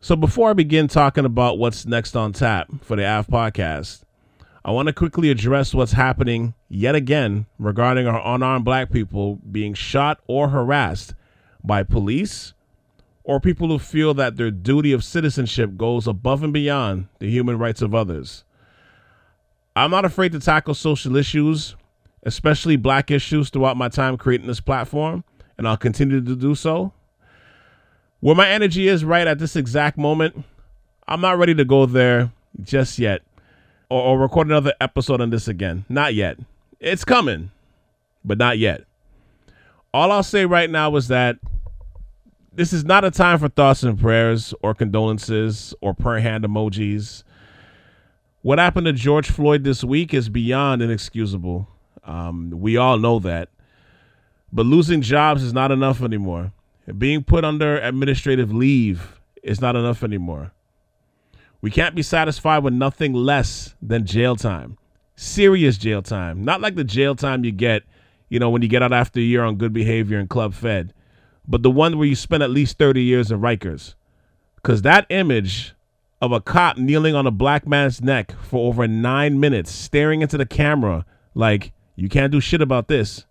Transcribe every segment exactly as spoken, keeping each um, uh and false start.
So before I begin talking about what's next on tap for the A F podcast, I want to quickly address what's happening yet again regarding our unarmed black people being shot or harassed by police or people who feel that their duty of citizenship goes above and beyond the human rights of others. I'm not afraid to tackle social issues, especially black issues, throughout my time creating this platform, and I'll continue to do so. Where my energy is right at this exact moment, I'm not ready to go there just yet or, or record another episode on this again. Not yet. It's coming, but not yet. All I'll say right now is that this is not a time for thoughts and prayers or condolences or prayer hand emojis. What happened to George Floyd this week is beyond inexcusable. Um, we all know that. But losing jobs is not enough anymore. Being put under administrative leave is not enough anymore. We can't be satisfied with nothing less than jail time. Serious jail time. Not like the jail time you get, you know, when you get out after a year on good behavior and club fed, but the one where you spend at least thirty years in Rikers. Because that image of a cop kneeling on a black man's neck for over nine minutes, staring into the camera like, you can't do shit about this.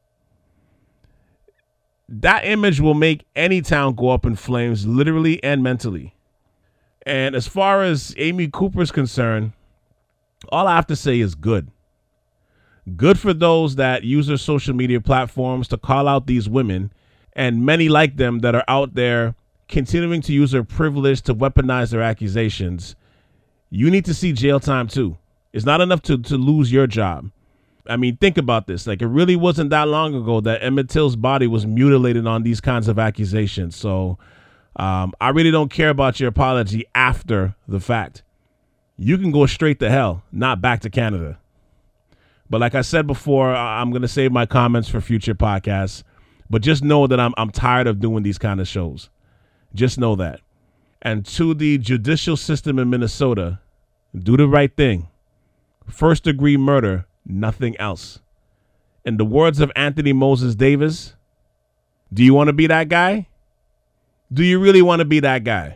That image will make any town go up in flames, literally and mentally. And as far as Amy Cooper's concerned, all I have to say is good. Good for those that use their social media platforms to call out these women, and many like them that are out there continuing to use their privilege to weaponize their accusations. You need to see jail time too. It's not enough to, to lose your job. I mean, think about this. Like, it really wasn't that long ago that Emmett Till's body was mutilated on these kinds of accusations. So um, I really don't care about your apology after the fact. You can go straight to hell, not back to Canada. But like I said before, I'm going to save my comments for future podcasts. But just know that I'm I'm tired of doing these kind of shows. Just know that. And to the judicial system in Minnesota, do the right thing. First degree murder. Nothing else. In the words of Anthony Moses Davis, do you want to be that guy? Do you really want to be that guy?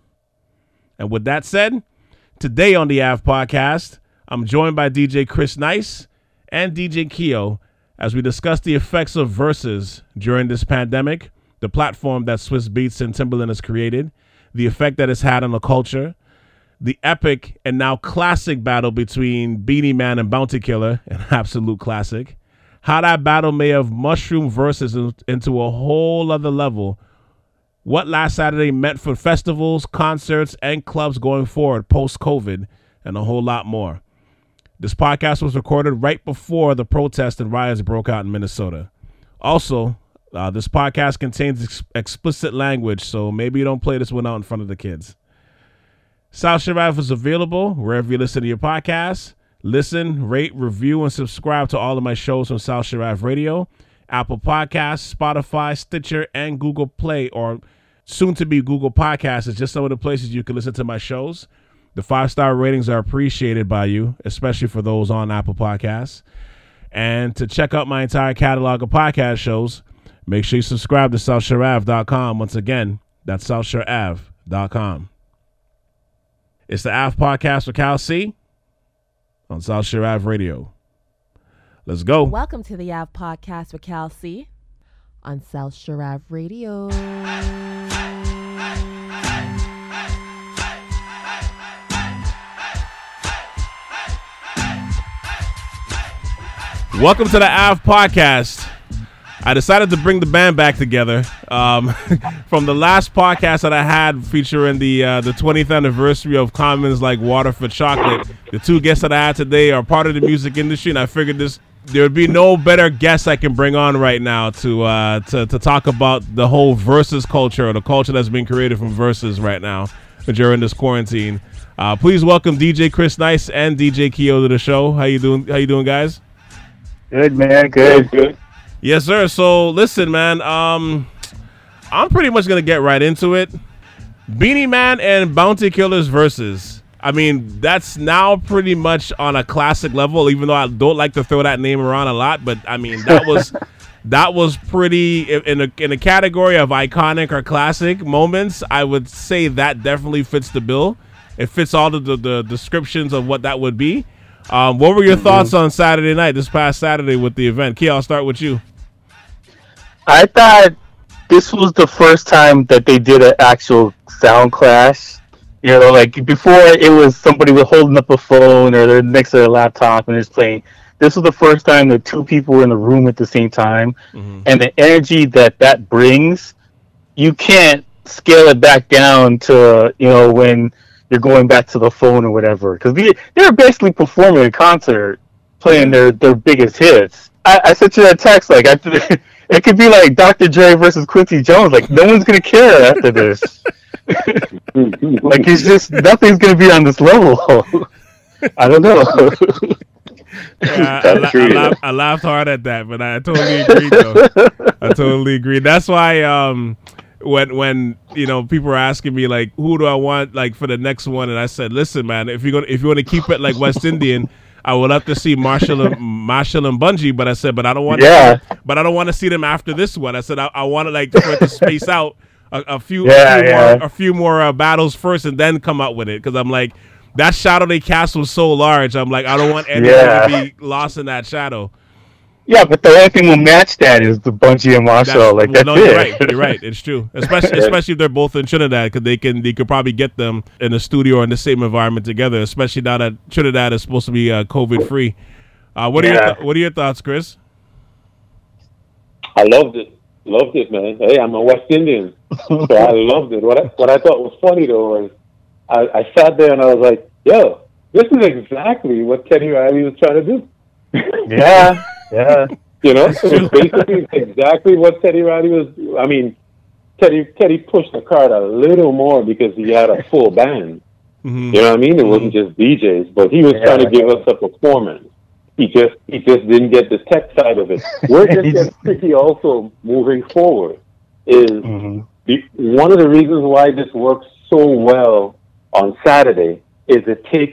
And with that said, today on the A F podcast, I'm joined by D J Chris Nice and D J Keo as we discuss the effects of Versus during this pandemic, the platform that Swiss Beats and Timbaland has created, the effect that it's had on the culture, the epic and now classic battle between Beanie Man and Bounty Killer, an absolute classic, how that battle may have mushroomed Versus in, into a whole other level, what last Saturday meant for festivals, concerts, and clubs going forward post-COVID, and a whole lot more. This podcast was recorded right before the protests and riots broke out in Minnesota. Also, uh, this podcast contains ex- explicit language, so maybe you don't play this one out in front of the kids. South Sharav is available wherever you listen to your podcasts. Listen, rate, review, and subscribe to all of my shows on South Sharav Radio, Apple Podcasts, Spotify, Stitcher, and Google Play, or soon to be Google Podcasts. It's just some of the places you can listen to my shows. The five-star ratings are appreciated by you, especially for those on Apple Podcasts. And to check out my entire catalog of podcast shows, make sure you subscribe to south sharav dot com. Once again, that's south sharav dot com. It's the A F podcast with Cal C on South Sharav Radio. Let's go. Welcome to the A F podcast with Cal C on South Sharav Radio. Welcome to the A F podcast. I decided to bring the band back together um, from the last podcast that I had featuring the uh, the twentieth anniversary of Commons Like Water for Chocolate. The two guests that I had today are part of the music industry, and I figured this there would be no better guest I can bring on right now to uh, to to talk about the whole Versus culture, or the culture that's been created from Versus right now during this quarantine. Uh, please welcome D J Chris Nice and D J Keo to the show. How you doing? How you doing, guys? Good, man. Good, good. Yes, sir. So, listen, man, um, I'm pretty much going to get right into it. Beanie Man and Bounty Killers versus. I mean, that's now pretty much on a classic level, even though I don't like to throw that name around a lot. But, I mean, that was that was pretty in a in a category of iconic or classic moments. I would say that definitely fits the bill. It fits all the the, the descriptions of what that would be. Um, what were your mm-hmm. thoughts on Saturday night, this past Saturday with the event? Kia, I'll start with you. I thought this was the first time that they did an actual sound clash. You know, like before it was somebody was holding up a phone or they're next to their laptop and just playing. This was the first time that two people were in the room at the same time. Mm-hmm. And the energy that that brings, you can't scale it back down to, you know, when you're going back to the phone or whatever. Because they, they're basically performing a concert, playing their, their biggest hits. I, I sent you that text, like, I, it could be like Doctor Dre versus Quincy Jones. Like, no one's going to care after this. Like, it's just, nothing's going to be on this level. I don't know. Yeah, I, I, I, laughed, I laughed hard at that, but I totally agree, though. I totally agree. That's why um, when, when you know, people are asking me, like, who do I want, like, for the next one? And I said, listen, man, if you're gonna, if you want to keep it like West Indian, I would love to see Marshall and, Marshall and Bungie, but I said, but I don't want yeah. to, but I don't want to see them after this one. I said, I, I want to, like, for it to space out a, a few, yeah, a few yeah. more, a few more uh, battles first and then come out with it. Because I'm like, that shadow they cast was so large. I'm like, I don't want anyone yeah. to be lost in that shadow. Yeah, but the only thing will match that is the Bungie and Marshall. That's, like that's no, it. You're right. You're right. It's true. Especially, especially if they're both in Trinidad, because they can, they could probably get them in the studio or in the same environment together. Especially now that Trinidad is supposed to be uh, COVID free. Uh, what yeah. are your th- What are your thoughts, Chris? I loved it. Loved it, man. Hey, I'm a West Indian, so I loved it. What I, what I thought was funny though was I, I sat there and I was like, "Yo, this is exactly what Teddy Riley was trying to do." Yeah, yeah. You know, it was basically exactly what Teddy Riley was. I mean, Teddy Teddy pushed the card a little more because he had a full band. Mm-hmm. You know what I mean? It wasn't just D Js, but he was yeah. trying to give us a performance. He just he just didn't get the tech side of it. Where it gets tricky also moving forward is mm-hmm. the, one of the reasons why this works so well on Saturday is it takes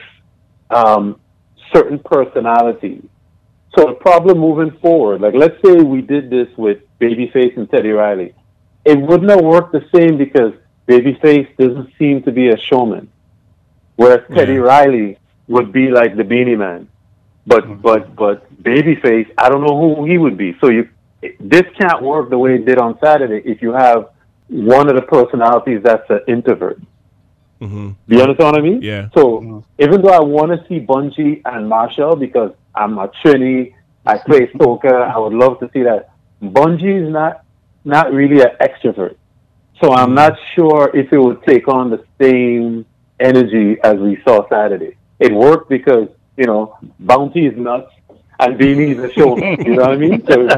um, certain personalities. So the problem moving forward, like let's say we did this with Babyface and Teddy Riley, it wouldn't have worked the same because Babyface doesn't seem to be a showman, whereas yeah. Teddy Riley would be like the Beanie Man. But mm-hmm. but but Babyface, I don't know who he would be. So you, this can't work the way it did on Saturday if you have one of the personalities that's an introvert. Mm-hmm. Do you understand what I mean? Yeah. So mm-hmm. even though I want to see Bungie and Marshall because I'm a Trini, I play soca, I would love to see that. Bungie is not not really an extrovert, so I'm not sure if it would take on the same energy as we saw Saturday. It worked because, you know, Bounty is nuts and Beanie is a showman. You know what I mean? So,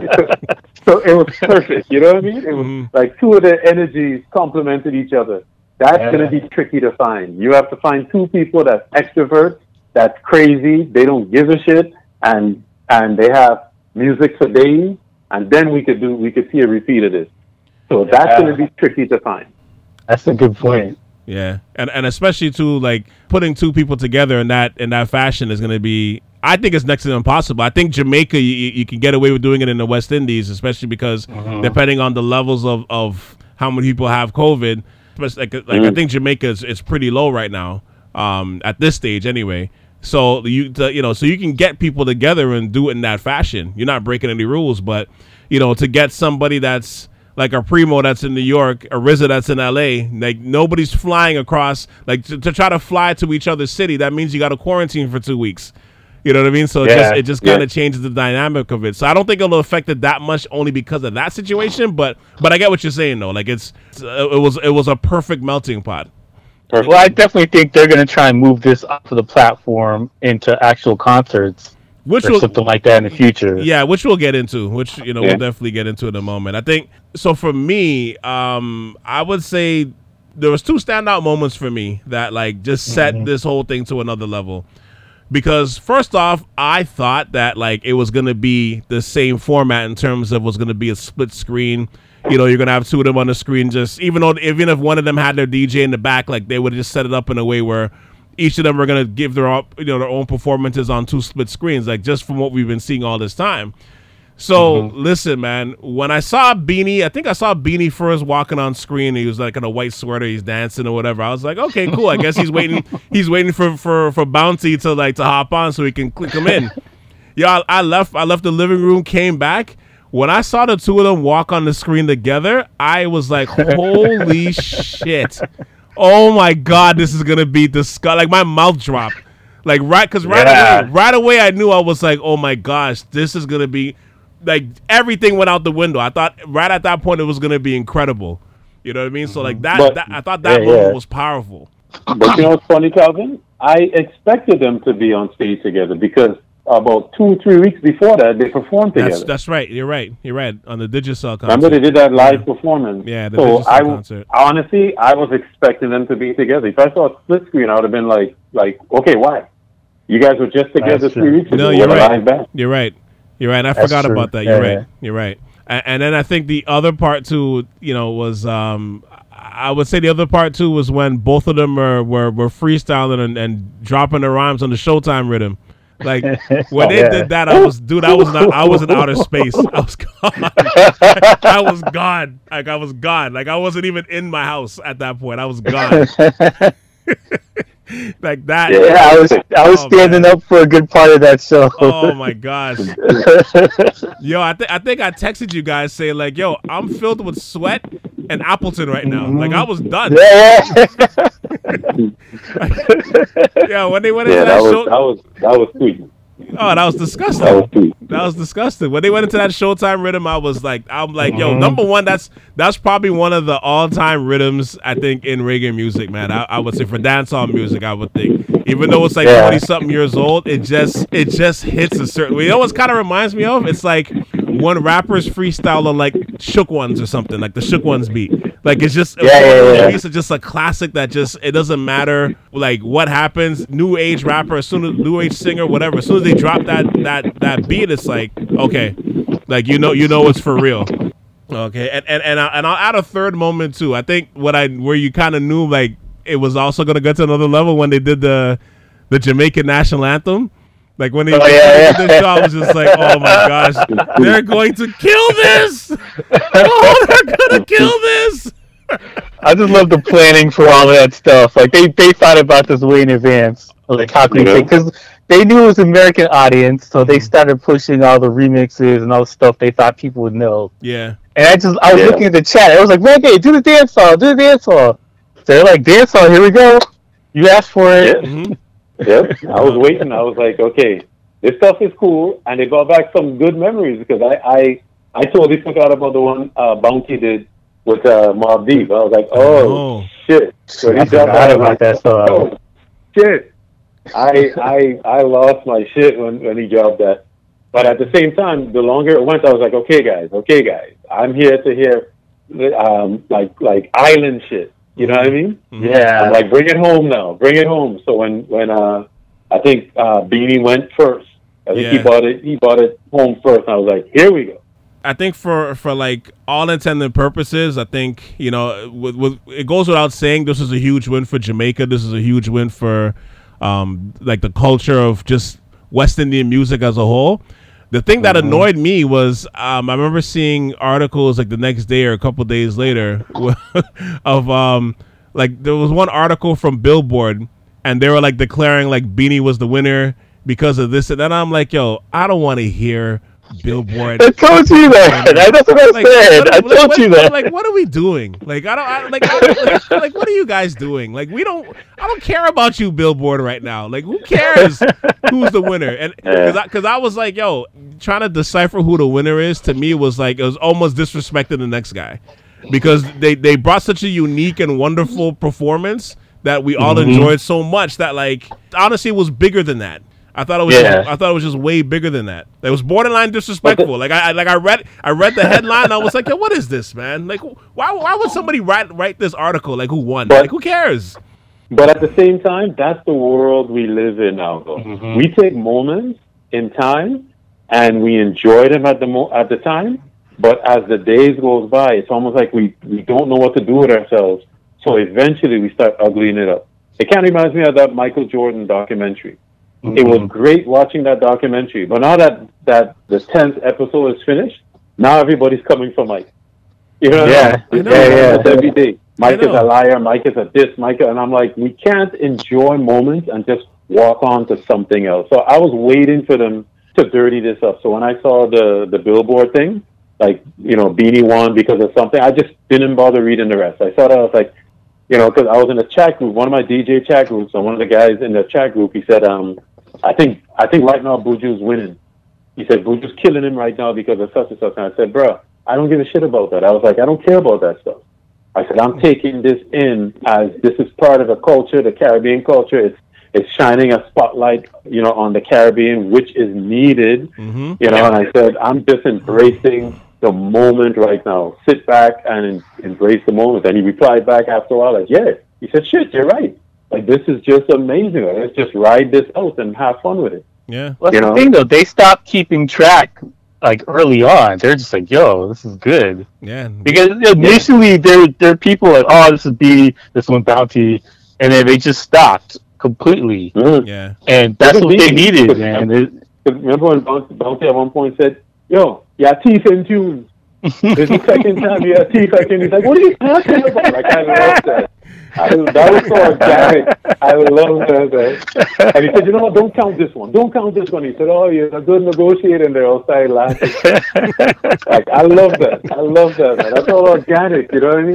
so it was perfect. You know what I mean? It was mm-hmm. like two of the energies complemented each other. That's yeah. going to be tricky to find. You have to find two people that's extroverts, that's crazy, they don't give a shit, and and they have music for days, and then we could do we could see a repeat of this. So yeah. that's going to be tricky to find. That's a good point. Yeah, and and especially too, like putting two people together in that in that fashion is going to be, I think it's next to impossible. I think Jamaica, you, you can get away with doing it in the West Indies, especially because mm-hmm. depending on the levels of, of how many people have COVID, like like mm-hmm. I think Jamaica is, is pretty low right now, um, at this stage anyway. So you the, you know, so you can get people together and do it in that fashion. You're not breaking any rules, but you know, to get somebody that's like a Primo that's in New York, a R Z A that's in L A, like nobody's flying across, like to, to try to fly to each other's city, that means you got to quarantine for two weeks. You know what I mean? So yeah. it just, it just kind of yeah. changes the dynamic of it. So I don't think it'll affect it that much only because of that situation, but but I get what you're saying though. Like it's, it was it was a perfect melting pot. Perfect. Well, I definitely think they're going to try and move this off of the platform into actual concerts. Which or will, something like that in the future. Yeah, which we'll get into, which, you know, yeah. we'll definitely get into in a moment. I think, so for me, um, I would say there was two standout moments for me that, like, just set mm-hmm. this whole thing to another level. Because, first off, I thought that, like, it was going to be the same format in terms of was going to be a split screen. You know, you're going to have two of them on the screen, just, even though, even if one of them had their D J in the back, like, they would have just set it up in a way where each of them are going to give their, you know, their own performances on two split screens, like just from what we've been seeing all this time. So mm-hmm. listen, man. When I saw Beanie, I think I saw Beanie first walking on screen. He was like in a white sweater, he's dancing or whatever. I was like, okay, cool. I guess he's waiting. He's waiting for, for, for Bounty to like to hop on so he can click him in. Yeah, I, I left. I left the living room, came back. When I saw the two of them walk on the screen together, I was like, holy shit! Oh my god, this is gonna be disgusting. Like my mouth dropped. Like right, because right yeah. away, right away, I knew I was like, oh my gosh, this is gonna be. Like everything went out the window. I thought right at that point it was gonna be incredible. You know what I mean? So like that, but, that I thought that yeah, moment yeah. was powerful. But you know what's funny, Calvin? I expected them to be on stage together because about two, three weeks before that they performed together. That's, that's right. You're right. You're right. On the Digicel concert. Remember they did that live yeah. performance. Yeah, the so Digicel I concert. honestly I was expecting them to be together. If I saw a split screen, I would have been like, like, okay, why? You guys were just together three weeks ago. No, you're right. You're right. You're right. I That's forgot true. about that. Yeah, You're right. yeah. You're right. And, and then I think the other part too, you know, was um, I would say the other part too was when both of them were were, were freestyling and, and dropping the rhymes on the Showtime rhythm. Like when oh, they yeah. did that, I was dude. I was not. I was in outer space. I was gone. I was gone. Like I was gone. Like I wasn't even in my house at that point. I was gone. Like that. Yeah, I was I was oh, standing man. up for a good part of that show. Oh my gosh. Yo, I think I think I texted you guys saying like, yo, I'm filled with sweat and Appleton right now. Like I was done. Yeah. Yeah, when they went into yeah, that, that was, show, that was that was sweet. Oh, that was disgusting. That was sweet. That was disgusting. When they went into that Showtime rhythm, I was like, I'm like, yo, number one, that's that's probably one of the all-time rhythms I think in reggae music, man. I, I would say for dancehall music, I would think, even though it's like yeah. twenty something years old, it just it just hits a certain way. You know what kind of reminds me of? It's like when rappers freestyle on like Shook Ones or something, like the Shook Ones beat. Like it's just yeah, yeah, yeah. It's just a classic that just it doesn't matter like what happens. New age rapper, as soon as new age singer, whatever. As soon as they drop that that that beat, it's like okay, like you know you know it's for real. Okay, and and and, I, and I'll add a third moment too. I think what I where you kind of knew like it was also gonna get to another level when they did the the Jamaican national anthem. Like when they oh, did yeah, the yeah. show, I was just like, oh my gosh, they're going to kill this! Oh, they're gonna kill this! I just love the planning for all of that stuff. Like they, they thought about this way in advance. Like how can we because they knew it was an American audience, so they started pushing all the remixes and all the stuff they thought people would know. Yeah. And I just I was yeah. looking at the chat. I was like, reggae, do the dance song, do the dance song. So they're like, dance song, here we go. You asked for it. Yeah. Mm-hmm. Yep. I was waiting. I was like, okay, this stuff is cool, and they brought back some good memories because I I, I totally forgot about the one uh, Bounty did with uh, Mobb Deep. I was like, oh, oh. shit. So he dropped out about that song. Oh, shit. I I I lost my shit when, when he dropped that. But at the same time, the longer it went, I was like, okay, guys, okay, guys, I'm here to hear um, like like island shit. You know what I mean? Yeah. I'm like, bring it home now. Bring it home. So when when uh, I think uh, Beanie went first. I think yeah. he bought it. He bought it home first. And I was like, here we go. I think for, for like all intended purposes, I think you know, with, with it goes without saying, this is a huge win for Jamaica. This is a huge win for um, like the culture of just West Indian music as a whole. The thing that annoyed me was um, I remember seeing articles like the next day or a couple days later of um, like there was one article from Billboard and they were like declaring like Beanie was the winner because of this and then I'm like, yo, I don't want to hear Billboard. I told you that. That's what I like, said. What, I like, told what, you that. Like, what are we doing? Like, I don't I, like, I don't, like, like, what are you guys doing? Like, we don't. I don't care about you, Billboard, right now. Like, who cares who's the winner? And because I, cause I was like, yo, trying to decipher who the winner is to me was like it was almost disrespecting the next guy because they they brought such a unique and wonderful performance that we all mm-hmm. enjoyed so much that like honestly it was bigger than that. I thought it was. Yeah. Just, I thought it was just way bigger than that. It was borderline disrespectful. Like I, I, like I read, I read the headline. And I was like, yo, what is this, man? Like, why, why would somebody write write this article? Like, who won? But, like, who cares? But at the same time, that's the world we live in now. Though mm-hmm. we take moments in time and we enjoy them at the mo- at the time. But as the days goes by, it's almost like we, we don't know what to do with ourselves. So eventually, we start uglying it up. It kind of reminds me of that Michael Jordan documentary. Mm-hmm. It was great watching that documentary. But now that, that the tenth episode is finished, now everybody's coming for Mike. You know, yeah, yeah, yeah, yeah. That's every day. Mike is a liar. Mike is a this. Mike, and I'm like, we can't enjoy moments and just walk on to something else. So I was waiting for them to dirty this up. So when I saw the the Billboard thing, like, you know, Beanie won because of something, I just didn't bother reading the rest. I saw that, I was like, you know, because I was in a chat group, one of my D J chat groups, and one of the guys in the chat group, he said, um, I think I think right now Buju's winning. He said Buju's killing him right now because of such and such. And I said, bro, I don't give a shit about that. I was like, I don't care about that stuff. I said, I'm taking this in as this is part of the culture, the Caribbean culture. It's it's shining a spotlight, you know, on the Caribbean, which is needed. Mm-hmm. You know, yeah. And I said, I'm just embracing the moment right now. Sit back and en- embrace the moment. And he replied back after a while, like, yeah. He said, shit, you're right. Like, this is just amazing. Let's just ride this out and have fun with it. Yeah. Well, that's you the know? thing, though. They stopped keeping track, like, early on. They're just like, yo, this is good. Yeah. Because initially, yeah. there, there are people like, oh, this is B, this one Bounty. And then they just stopped completely. Mm. Yeah. And that's what they needed, man. It, remember when Bounty at one point said, yo, yeah, teeth in tune. This is the second time you have teeth. Like, and he's like, what are you talking about? Like, I love that. I, that was so organic. I love that. And he said, you know what, don't count this one. Don't count this one. He said, oh, you're a good negotiator. And they're all started laughing. Like, I love that. I love that, man. That's all organic. You know what I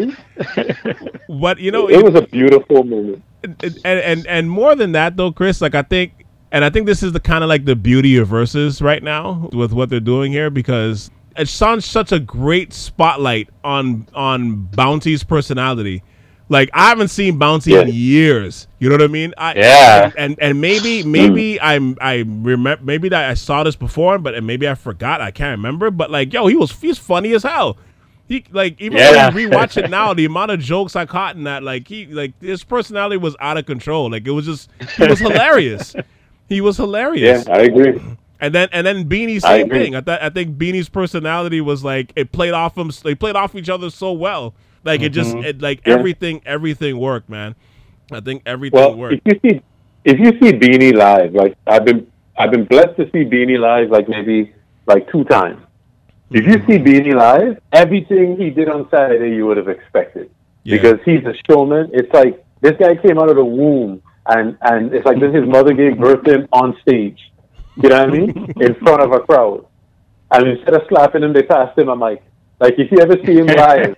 mean? But, you know, it, it was a beautiful moment. And, and, and more than that, though, Chris, like, I think, and I think this is the kind of like the beauty of Versus right now with what they're doing here, because it shines such a great spotlight on on Bounty's personality. Like, I haven't seen Bounty yeah. in years. You know what I mean? I, yeah. And, and and maybe maybe I'm I remember maybe that I saw this before, but maybe I forgot. I can't remember. But like, yo, he was he's funny as hell. He like even yeah. when you rewatch it now, the amount of jokes I caught in that, like he like his personality was out of control. Like, it was just he was hilarious. He was hilarious. Yeah, I agree. And then and then Beanie, same I thing. I th- I think Beanie's personality was like it played off him. They played off each other so well. Like it just mm-hmm. it, like yeah. everything everything worked, man. I think everything well, worked. If you see if you see Beanie live, like I've been I've been blessed to see Beanie live like maybe like two times. Mm-hmm. If you see Beanie live, everything he did on Saturday you would have expected. Yeah. Because he's a showman. It's like this guy came out of the womb and, and it's like this his mother gave birth to him on stage. You know what I mean? In front of a crowd. And instead of slapping him, they passed him a mic. Like, if you ever see him live,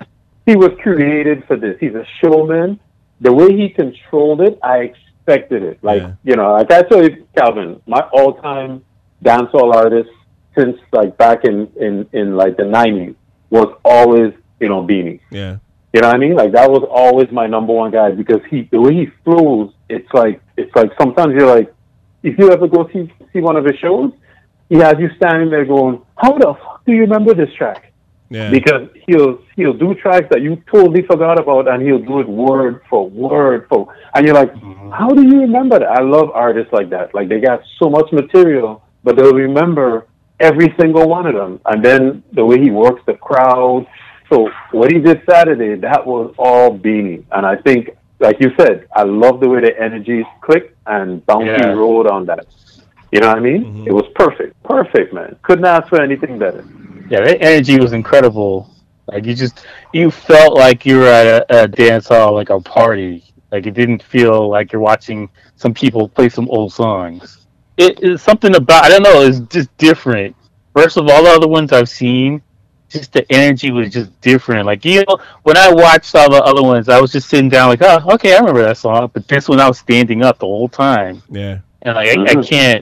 he was created for this. He's a showman. The way he controlled it, I expected it. Like, yeah. you know, like I told you, Calvin, my all-time dancehall artist since, like, back in, in, in like, the nineties was always, you know, Beanie. Yeah. You know what I mean? Like, that was always my number one guy because he, the way he flows, it's like, it's like sometimes you're like, if you ever go see see one of his shows, he has you standing there going, how the fuck do you remember this track? Yeah. Because he'll he'll do tracks that you totally forgot about, and he'll do it word for word for, and you're like, mm-hmm. how do you remember that? I love artists like that. Like, they got so much material, but they'll remember every single one of them. And then the way he works the crowd. So what he did Saturday, that was all Beanie. And I think, like you said, I love the way the energies clicked and Bounty yeah. rode on that. You know what I mean? Mm-hmm. It was perfect. Perfect, man. Couldn't ask for anything better. Yeah, that energy was incredible. Like, you just, you felt like you were at a, a dance hall, like a party. Like, it didn't feel like you're watching some people play some old songs. It is something about, I don't know, it's just different. First of all the other ones I've seen, just the energy was just different. Like, you know, when I watched all the other ones, I was just sitting down like, oh, okay, I remember that song. But this one, I was standing up the whole time. Yeah. And, like, I, I can't,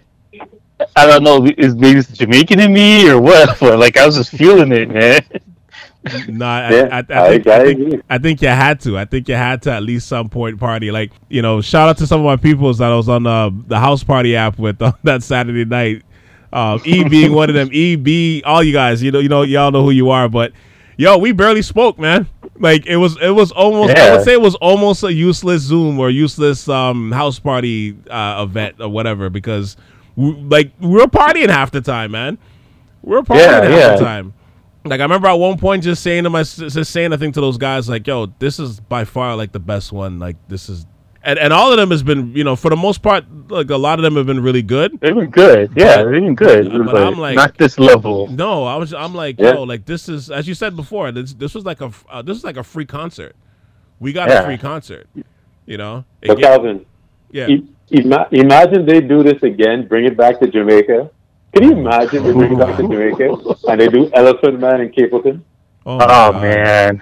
I don't know, is maybe it's Jamaican in me or what, but, like, I was just feeling it, man. No, I, yeah, I, I, think, I, I, think, I think you had to. I think you had to at least some point party. Like, you know, shout out to some of my peoples that I was on the, the house party app with on that Saturday night. Um, E being one of them. E, B, all you guys, you know, you know, y'all know who you are. But yo, we barely spoke, man. Like, it was, it was almost. Yeah. I would say it was almost a useless Zoom or useless um, house party uh, event or whatever, because we, like we were partying half the time, man. We were partying yeah, half yeah. the time. Like, I remember at one point just saying to my, just saying I think to those guys, like, yo, this is by far like the best one. Like, this is and and all of them has been, you know, for the most part, like a lot of them have been really good. They've been good, yeah, But- they've been good. but But I'm like- not this level. No, I was, I'm like, Yeah. yo, like this is, as you said before, this this was like a, uh, this is like a free concert. We got Yeah. a free concert, you know. It But get- Calvin, yeah, i- ima- imagine they do this again, bring it back to Jamaica. Can you imagine they bring it back to Jamaica and they do Elephant Man in Capleton? oh, Oh my God. man,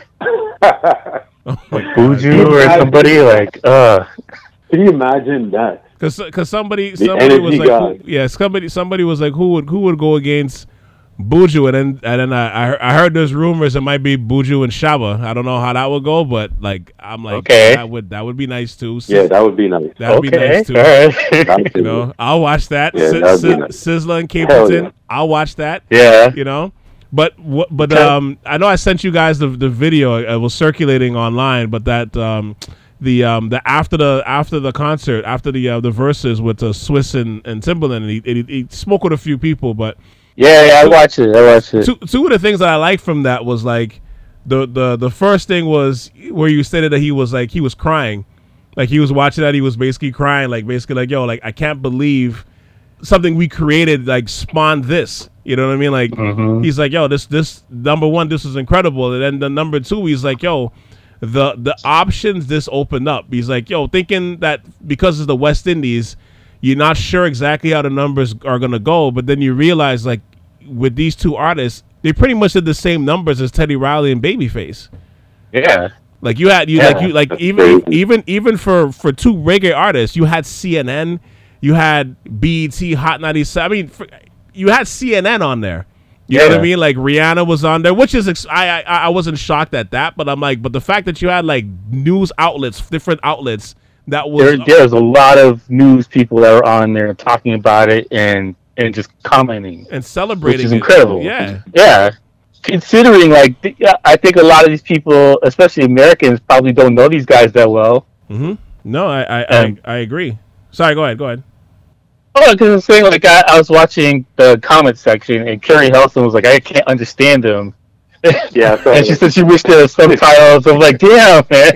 Oh my God. Buju or somebody like, uh, Can you imagine that? Cause, cause somebody, somebody was energy like, god. who, yeah, somebody, somebody was like, who would, who would go against Buju? And then, and then I, I heard- I heard there's rumors it might be Buju and Shaba. I don't know how that would go, but like, I'm like, Okay. that would, that would be nice too. Yeah, that would be nice. That'd be okay, nice too. all That right. would be You know, I'll watch that. Yeah, Si- that'd be Si- nice. Sizzler and Hell Capleton. yeah. I'll watch that. Yeah. You know, but wh- but Okay. um, I know I sent you guys the the video. It was circulating online, but that um, the um, the after the after the concert, after the uh, the verses with uh, Swiss and, and Timbaland, and he, he he spoke with a few people, but Yeah, yeah, I watch it. I watch it. two two of the things that I liked from that was like the the the first thing was where you stated that he was like he was crying, like he was watching that he was basically crying, like basically like yo, like I can't believe something we created like spawned this. You know what I mean? Like Mhm. he's like yo, this this number one, this is incredible, and then the number two, he's like yo. The the options this opened up. He's like, yo, thinking that because it's the West Indies, you're not sure exactly how the numbers are gonna go, but then you realize like with these two artists, they pretty much did the same numbers as Teddy Riley and Babyface. Yeah. Like you had you Yeah, like you like that's even crazy. even even for for two reggae artists, you had C N N, you had B E T Hot ninety-seven. I mean, for, you had C N N on there. You know what I Yeah. mean? Like Rihanna was on there, which is ex- I, I I wasn't shocked at that, but I'm like, but the fact that you had like news outlets, different outlets, that was There, there's a lot of news people that are on there talking about it and and just commenting, and celebrating, which is it. incredible. Yeah, Yeah. Considering, like, th- yeah, I think a lot of these people, especially Americans, probably don't know these guys that well. hmm no, I I, Um, I I agree. Sorry, go ahead, go ahead. Oh, because I'm saying, like, I, I was watching the comment section, and Carrie Helson was like, I can't understand them. Yeah, so And she said she wished there were subtitles. I'm like, damn, man.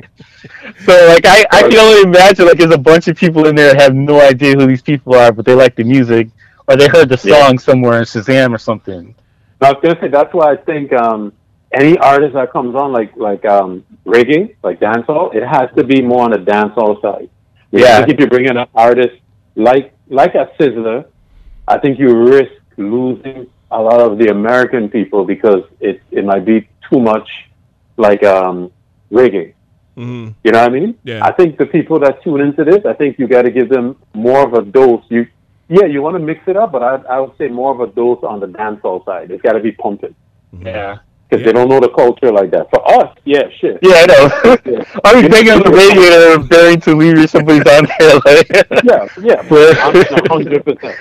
So, like, I, I can only imagine, like, there's a bunch of people in there that have no idea who these people are, but they like the music, or they heard the Yeah. song somewhere in Shazam or something. I was gonna say that's why I think um, any artist that comes on like like um, reggae, like dancehall, it has to be more on the dancehall side. Because Yeah. I think if you bring in an artist like like a Sizzler, I think you risk losing a lot of the American people because it it might be too much like um, reggae. hmm You know what I mean? Yeah. I think the people that tune into this, I think you got to give them more of a dose. You, yeah, you want to mix it up, but I, I would say more of a dose on the dancehall side. It's got to be pumping Yeah. because Yeah. they don't know the culture like that. For us, yeah, shit. Yeah, I know. I was thinking on the radio and Barrington Lee or somebody's on there. Like, Yeah, yeah, But- one hundred percent.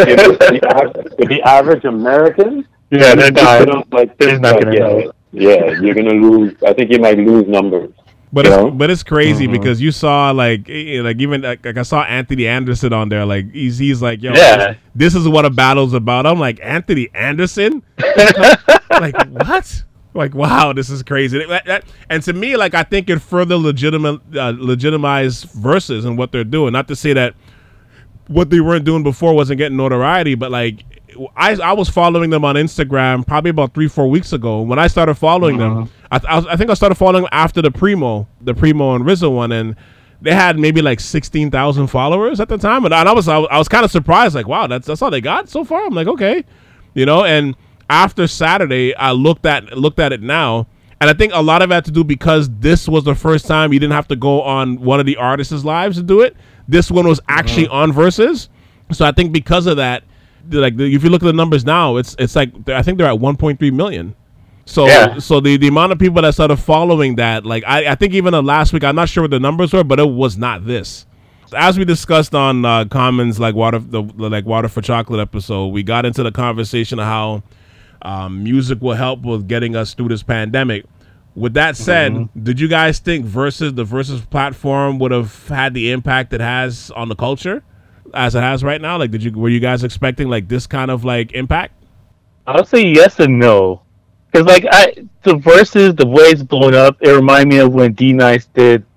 The average American, yeah, they're you put not. up like they're not like, gonna yeah, know. yeah, you're gonna lose. I think you might lose numbers. But You it's know? but it's crazy Mhm. because you saw like eh, like even like, like I saw Anthony Anderson on there, like he's he's like yo Yeah. this is what a battle's about. I'm like, Anthony Anderson, like what? Like wow, this is crazy. That- that- and to me, like I think it further legitimate uh, legitimize verses and what they're doing. Not to say that what they weren't doing before wasn't getting notoriety, but like I, I was following them on Instagram probably about three four weeks ago. When I started following them, I, I, was- I think I started following them after the Primo, the Primo and Rizzo one, and they had maybe like sixteen thousand followers at the time, and I, and I was I was, I was kind of surprised, like wow, that's that's all they got so far. I'm like okay, you know. And after Saturday, I looked at looked at it now. And I think a lot of it had to do because this was the first time you didn't have to go on one of the artists' lives to do it. This one was actually on Versus. So I think because of that, like the, if you look at the numbers now, it's it's like I think they're at one point three million. So Yeah. so the, the amount of people that started following that, like I, I think even uh, last week, I'm not sure what the numbers were, but it was not this. As we discussed on uh, Commons like water the like Water for Chocolate episode, we got into the conversation of how um, music will help with getting us through this pandemic. With that said, Mm-hmm. did you guys think Versus the Versus platform would have had the impact it has on the culture as it has right now? Like, did you were you guys expecting like this kind of like impact? I would say yes and no, because like I the verses, the way it's blown up, it reminded me of when D Nice did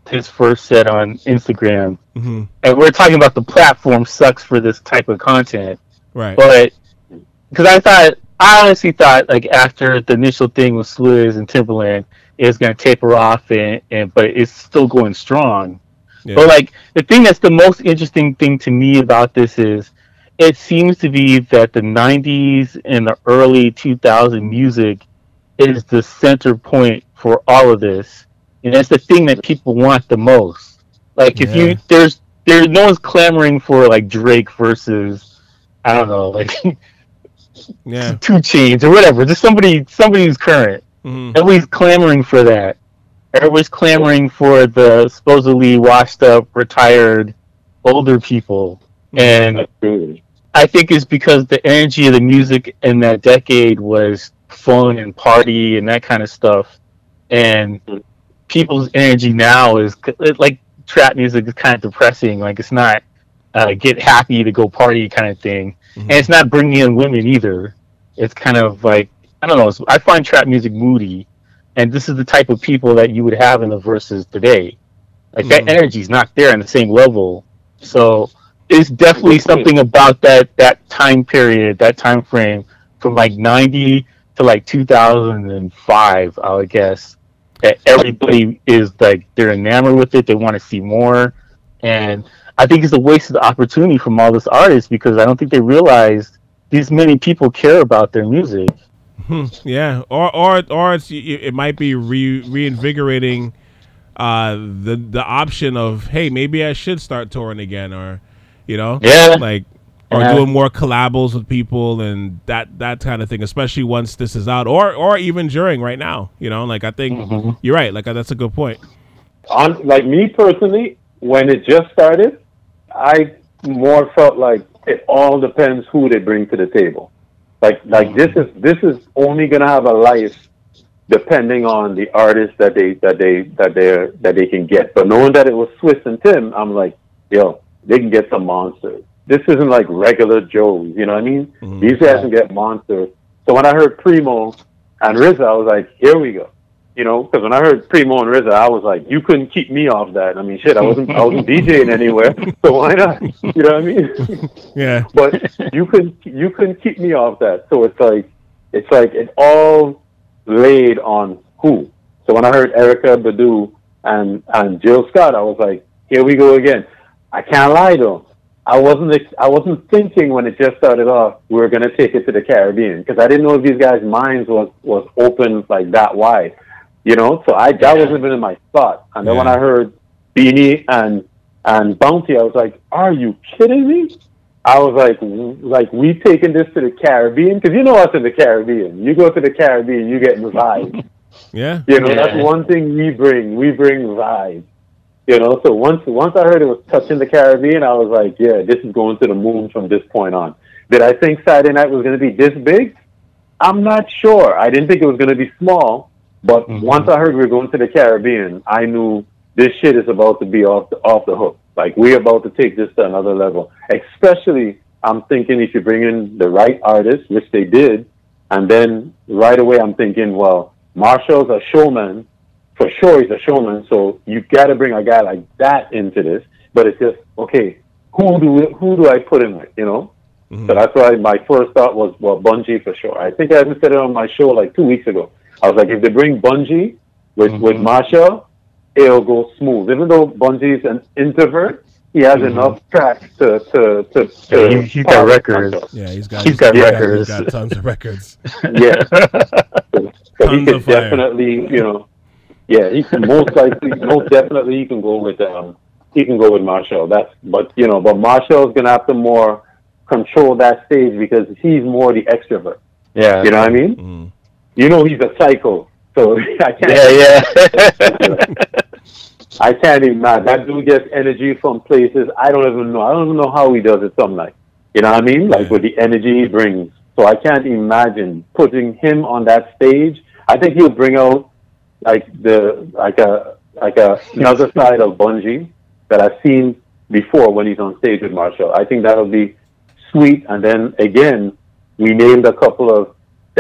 his first set on Instagram, Mm-hmm. and we're talking about the platform sucks for this type of content. Right. But because I thought, I honestly thought, like after the initial thing with Swizz and Timberland, it was going to taper off, and, and but it's still going strong. Yeah. But like the thing that's the most interesting thing to me about this is, it seems to be that the nineties and the early two thousand music is the center point for all of this, and that's the thing that people want the most. Like if Yeah. you there's there's no one's clamoring for like Drake versus, I don't know, like Yeah. Two Chainz or whatever, just somebody somebody who's current. Mm-hmm. Everybody's clamoring for that. Everybody's clamoring for the supposedly washed up, retired, older people. And That's true. I think it's because the energy of the music in that decade was fun and party and that kind of stuff. And people's energy now is like trap music is kind of depressing. Like it's not uh, get happy to go party kind of thing. Mm-hmm. And it's not bringing in women either. It's kind of like, I don't know. It's, I find trap music moody. And this is the type of people that you would have in the verses today. Like Mm-hmm. that energy's not there on the same level. So it's definitely something about that that time period, that time frame from like ninety to like two thousand five, I would guess, that everybody is like, they're enamored with it. They want to see more. And I think it's a waste of the opportunity from all these artists, because I don't think they realize these many people care about their music. Hmm. Yeah, or or or it's, it might be re, reinvigorating uh, the the option of, hey, maybe I should start touring again, or you know, Yeah. like or Yeah. doing more collabos with people and that that kind of thing. Especially once this is out, or or even during right now, you know, like I think Mm-hmm. you're right. Like that's a good point. On like me personally, when it just started, I more felt like it all depends who they bring to the table. Like like this is this is only gonna have a life depending on the artist that they that they that they that they can get. But knowing that it was Swizz and Tim, I'm like, yo, they can get some monsters. This isn't like regular Joes, you know what I mean? Mhm. These guys can get monsters. So when I heard Primo and R Z A, I was like, here we go. You know, because when I heard Primo and R Z A, I was like, you couldn't keep me off that. I mean, shit, I wasn't I wasn't DJing anywhere, so why not? You know what I mean? Yeah. But you couldn't you couldn't keep me off that. So it's like it's like it all laid on who. So when I heard Erykah Badu and and Jill Scott, I was like, here we go again. I can't lie though. I wasn't ex- I wasn't thinking when it just started off we were gonna take it to the Caribbean, because I didn't know if these guys' minds was was open like that wide. You know, so I that wasn't even in my thought. And then Yeah. when I heard Beanie and and Bounty, I was like, "Are you kidding me?" I was like, "Like we taking this to the Caribbean? Because you know us in the Caribbean. You go to the Caribbean, you get vibes. Yeah. You know, Yeah. that's one thing we bring. We bring vibes. You know, so once once I heard it was touching the Caribbean, I was like, yeah, this is going to the moon from this point on. Did I think Saturday night was going to be this big? I'm not sure. I didn't think it was going to be small. But Mhm. once I heard we were going to the Caribbean, I knew this shit is about to be off the, off the hook. Like, we're about to take this to another level. Especially, I'm thinking if you bring in the right artists, which they did, and then right away I'm thinking, well, Marshall's a showman. For sure he's a showman, so you got to bring a guy like that into this. But it's just, okay, who do we, who do I put in with, you know? Mhm. So that's why my first thought was, well, Bungie for sure. I think I even said it on my show like two weeks ago. I was like, if they bring Bungie with, Mhm. with Marshall, it'll go smooth. Even though Bungie's an introvert, he has Mhm. enough tracks to to to. to Yeah, he- he's got power records. Marshall. Yeah, he's got He's got he's records. He's got tons of records. Yeah, so he Tons could of fire. definitely, you know, yeah, he can most likely, most definitely, he can go with um, he can go with Marshall. That's, but you know, but Marshall's gonna have to more control that stage because he's more the extrovert. Yeah. You know what I mean? Mhm. You know, he's a psycho, so I can't. Yeah, yeah. I can't even imagine. That dude gets energy from places I don't even know. I don't even know how he does it some night. You know what I mean? Like Yeah. with the energy he brings. So I can't imagine putting him on that stage. I think he'll bring out like the like a like a another side of Bungie that I've seen before when he's on stage with Marshall. I think that'll be sweet. And then again, we named a couple of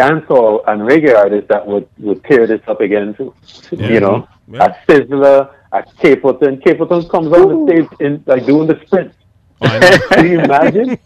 dancehall and reggae artists that would, would tear this up again too. Yeah. You know, Yeah. a Sizzler, at Capleton. Capleton comes on the stage in like doing the sprint. Can you imagine?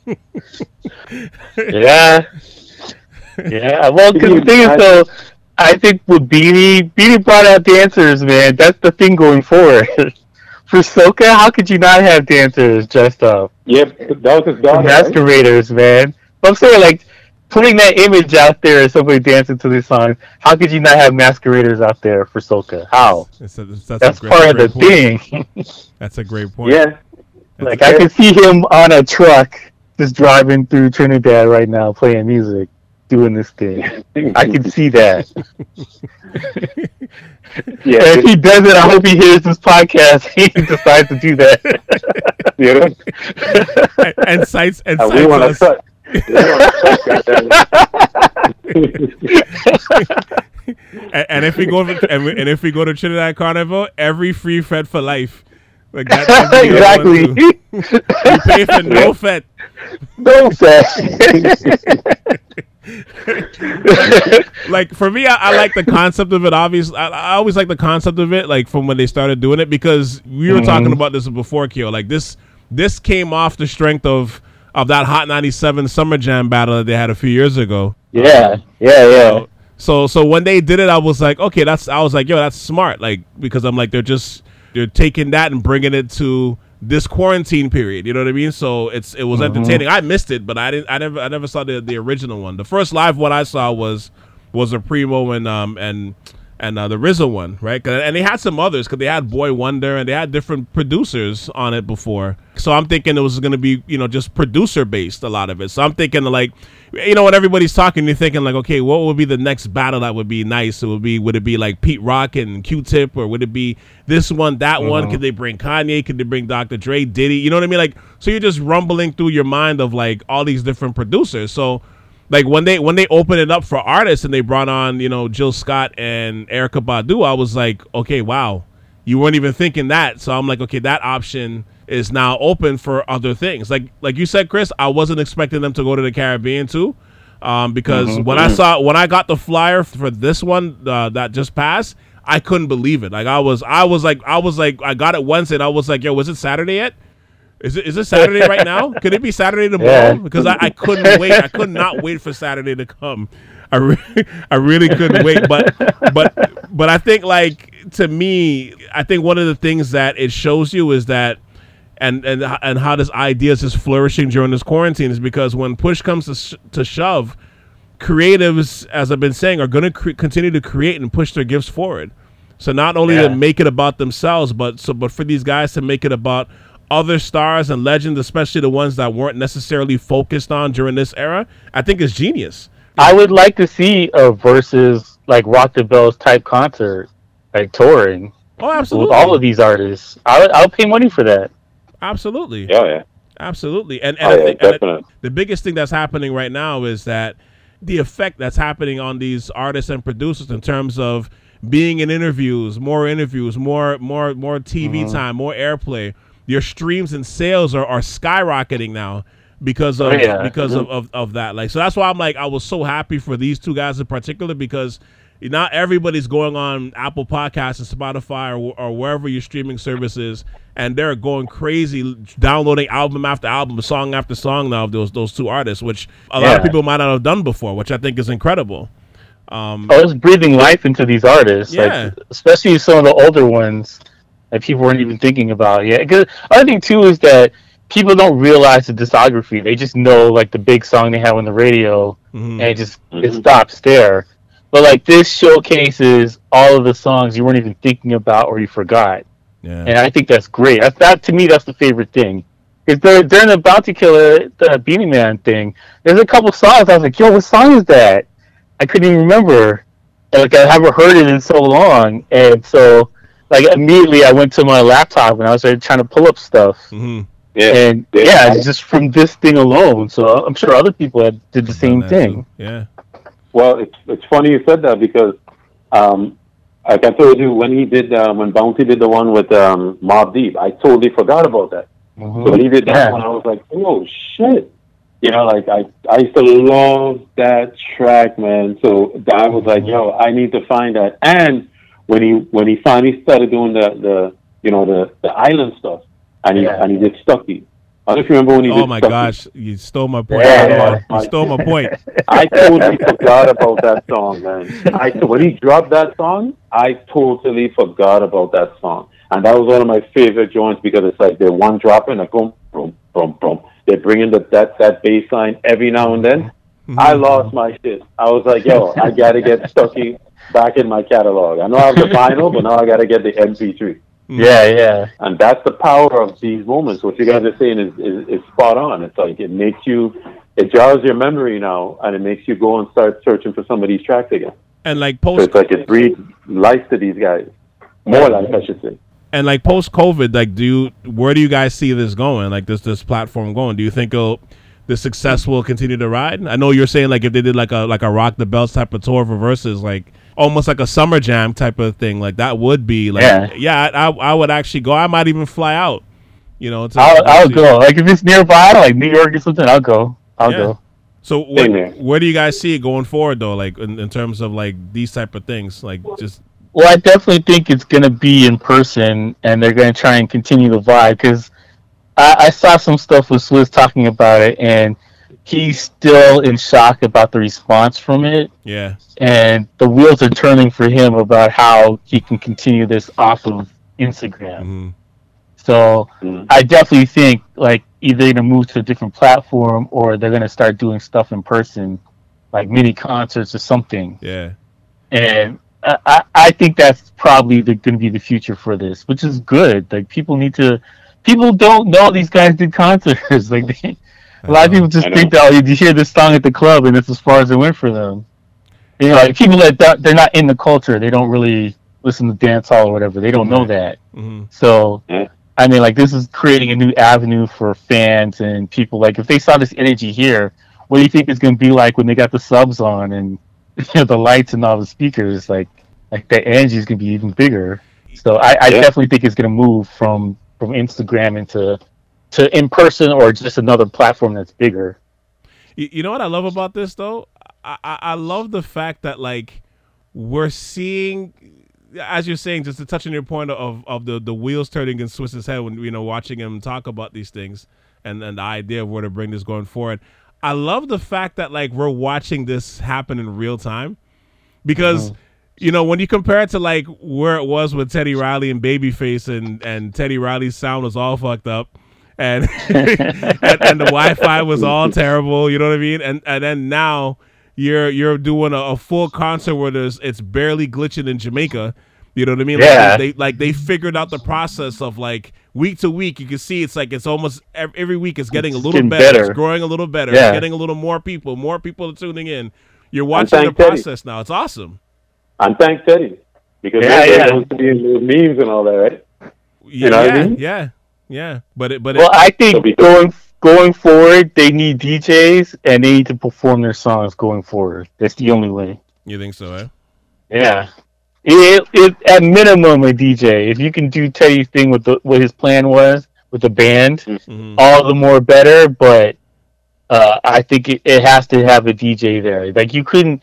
Yeah. Yeah. Well, because the thing is, though, I think with Beanie, Beanie brought out dancers, man. That's the thing going forward. For soca, how could you not have dancers dressed up? Yep, that was his daughter. Masqueraders, right? man. But I'm saying, like, putting that image out there as somebody dancing to these songs, how could you not have masqueraders out there for soca? How? That's, a, that's, that's a great, part of the point. thing. That's a great point. Yeah. That's like, I could see him on a truck just driving through Trinidad right now, playing music, doing this thing. I can see that. Yeah, and if he does it, I hope he hears this podcast. He decides to do that. You know? and, and cites and uh, cites we want us. to and, and if we go to, and, we, and if we go to Trinidad Carnival, every free fed for life. Like that, exactly. You pay for no fed. No fed. like, like for me, I, I like the concept of it. Obviously, I, I always like the concept of it. Like from when they started doing it, because we were mm-hmm. talking about this before, Kyo. Like this, this came off the strength of of that Hot ninety-seven Summer Jam battle that they had a few years ago. Yeah, yeah, yeah. So, so, so when they did it, I was like, okay, that's. I was like, yo, that's smart. Like because I'm like, they're just they're taking that and bringing it to this quarantine period, you know what I mean? So it's it was mm-hmm. entertaining. I missed it, but I didn't. I never. I never saw the the original one. The first live one I saw was was a Primo and um and and uh, the R Z A one, right? And they had some others because they had Boy Wonder and they had different producers on it before. So I'm thinking it was going to be, you know, just producer based, a lot of it. So I'm thinking like, you know, when everybody's talking, you're thinking like, okay, what would be the next battle that would be nice? It would be, would it be like Pete Rock and Q-Tip, or would it be this one, that mm-hmm. one? Could they bring Kanye? Could they bring Doctor Dre, Diddy? You know what I mean? Like, so you're just rumbling through your mind of like all these different producers. So like when they when they opened it up for artists and they brought on, you know, Jill Scott and Erykah Badu, I was like, okay, wow, you weren't even thinking that. So I'm like, okay, that option is now open for other things. Like like you said, Chris, I wasn't expecting them to go to the Caribbean too, um, because mm-hmm. when I saw when I got the flyer for this one uh, that just passed, I couldn't believe it. Like I was I was like I was like I got it Wednesday and I was like, yo, was it Saturday yet? Is it is it Saturday right now? Could it be Saturday tomorrow? Yeah. Because I, I couldn't wait. I could not wait for Saturday to come. I re- I really couldn't wait. But but but I think like to me, I think one of the things that it shows you is that and and and how this idea is just flourishing during this quarantine is because when push comes to sh- to shove, creatives, as I've been saying, are going to cre- continue to create and push their gifts forward. So not only yeah. to make it about themselves, but so but for these guys to make it about other stars and legends, especially the ones that weren't necessarily focused on during this era, I think is genius. I would like to see a versus like Rock the Bells type concert, like touring. Oh, absolutely. With all of these artists. I would, I would pay money for that. Absolutely. Yeah, yeah. Absolutely. And, and, oh, I yeah, think, definitely. and the biggest thing that's happening right now is that the effect that's happening on these artists and producers in terms of being in interviews, more interviews, more more more T V mm-hmm. time, more airplay. Your streams and sales are, are skyrocketing now because of oh, yeah. because mm-hmm. of, of, of that. Like so that's why I'm like I was so happy for these two guys in particular, because not everybody's going on Apple Podcasts and Spotify or, or wherever your streaming service is, and they're going crazy downloading album after album, song after song now of those those two artists, which a yeah. lot of people might not have done before, which I think is incredible. Um, oh, it's breathing life into these artists, yeah. like, especially some of the older ones that people weren't even thinking about. Yeah, because other thing too is that people don't realize the discography. They just know like the big song they have on the radio, mm-hmm. and it just mm-hmm. it stops there. But like this showcases all of the songs you weren't even thinking about or you forgot. Yeah. And I think that's great. That's, that to me, that's the favorite thing. Because during the Bounty Killer, the Beanie Man thing, there's a couple songs I was like, yo, what song is that? I couldn't even remember. And, like I haven't heard it in so long, and so. Like immediately, I went to my laptop and I was like, trying to pull up stuff. Mm-hmm. Yeah, and yeah, it's just from this thing alone. So I'm sure other people had did the same thing. Too. Yeah. Well, it's it's funny you said that because, um, like I told you when he did uh, when Bounty did the one with um, Mobb Deep, I totally forgot about that. Mm-hmm. So when he did that yeah. one, I was like, oh shit, you know, like I I used to love that track, man. So I was like, yo, I need to find that. And when he when he finally started doing the the, you know, the, the island stuff, and he Yeah. and he did Stucky. I don't know if you remember when he did Oh my Stucky. gosh, you stole my point. Yeah, Yeah, yeah. You stole my point. I totally forgot about that song, man. I when he dropped that song, I totally forgot about that song, and that was one of my favorite joints because it's like they're one dropping, like boom, boom, boom, boom. They're bringing the that that bass line every now and then. Mm-hmm. I lost my shit. I was like, yo, I gotta get Stucky back in my catalog. I know I have the vinyl, but now I gotta get the M P three. Yeah, yeah. And that's the power of these moments. What you guys are saying is, is, is spot on. It's like it makes you, it jars your memory now, and it makes you go and start searching for some of these tracks again. And like So post it's like it breathes life to these guys. More life, I should say. and like post COVID, like do you where do you guys see this going? Like this this platform going? Do you think it'll, the success will continue to ride? I know you're saying like if they did like a like a Rock the Bells type of tour for Versus, like almost like a summer jam type of thing, like that would be like yeah, Yeah. I, I I would actually go. I might even fly out, you know. To, I'll to I'll see- go. Like if it's nearby, like New York or something, I'll go. I'll Yeah. go. So Same what, here. where do you guys see it going forward though? Like in, in terms of like these type of things, like just Well, I definitely think it's gonna be in person, and they're gonna try and continue the vibe. Because I, I saw some stuff with Swizz talking about it, and he's still in shock about the response from it. yeah, And the wheels are turning for him about how he can continue this off of Instagram. hmm So Mhm. I definitely think like either they're gonna move to a different platform or they're gonna start doing stuff in person, like mini concerts or something. yeah. And I, I, I think that's probably the, gonna be the future for this, which is good. Like people need to, people don't know these guys did concerts. Like they, a lot of people just I think know. that oh, you hear this song at the club and it's as far as it went for them. You know, like people that don't- they're not in the culture, they don't really listen to dance hall or whatever. They don't know Right. that. hmm So, Yeah. I mean, like this is creating a new avenue for fans and people. Like if they saw this energy here, what do you think it's going to be like when they got the subs on and you know, the lights and all the speakers? Like, like that energy is going to be even bigger. So I, I Yeah. definitely think it's going to move from from Instagram into to in person or just another platform that's bigger. You, you know what I love about this though? I, I I love the fact that like we're seeing, as you're saying, just to touch on your point of, of the, the wheels turning in Swiss's head when you know watching him talk about these things and, and the idea of where to bring this going forward. I love the fact that like we're watching this happen in real time because you know when you compare it to like where it was with Teddy Riley and Babyface and, and Teddy Riley's sound was all fucked up. And, and and the Wi-Fi was all terrible, you know what I mean? And and then now you're you're doing a, a full concert where there's it's barely glitching in Jamaica, you know what I mean? Yeah. Like they like they figured out the process of like week to week. You can see it's like it's almost ev- every week it's getting a It's little getting better. better. It's growing a little better. Yeah. It's getting a little more people. More people are tuning in. You're watching the thank Teddy. process now. It's awesome. And thank Teddy. Because Yeah, they're yeah. going to be in the memes and all that, right? Yeah, know what I yeah, mean? yeah, yeah. But it but Well, it, I think So be- going going forward, they need D Js and they need to perform their songs going forward. That's the only way. you think so, eh? Yeah. It, it at minimum a D J. If you can do Teddy's thing with the what his plan was with the band, Mhm. all the more better. But uh, I think it, it has to have a D J there. Like you couldn't,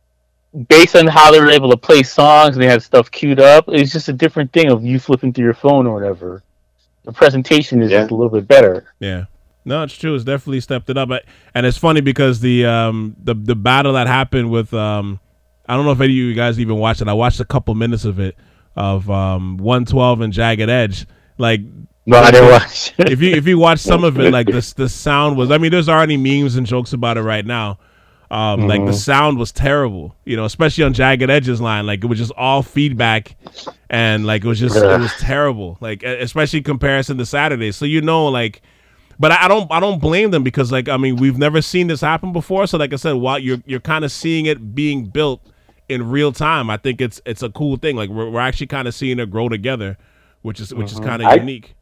based on how they were able to play songs and they had stuff queued up. It's just a different thing of you flipping through your phone or whatever. The presentation is Yeah. just a little bit better. Yeah. No, it's true. It's definitely stepped it up. But- And it's funny because the um the the battle that happened with um I don't know if any of you guys even watched it. I watched a couple minutes of it of um one twelve and Jagged Edge. Like No, I didn't watch. if you if you watch some of it, like this the sound was I mean, there's already memes and jokes about it right now. Um like the sound was terrible, you know, especially on Jagged Edge's line. Like it was just all feedback and like it was just it was terrible. Like e- especially in comparison to Saturday. So you know like But I I don't I don't blame them because like I mean we've never seen this happen before. So like I said, while you're you're kind of seeing it being built in real time, I think it's it's a cool thing. Like we're we're actually kind of seeing it grow together, which is which is kind of I- unique.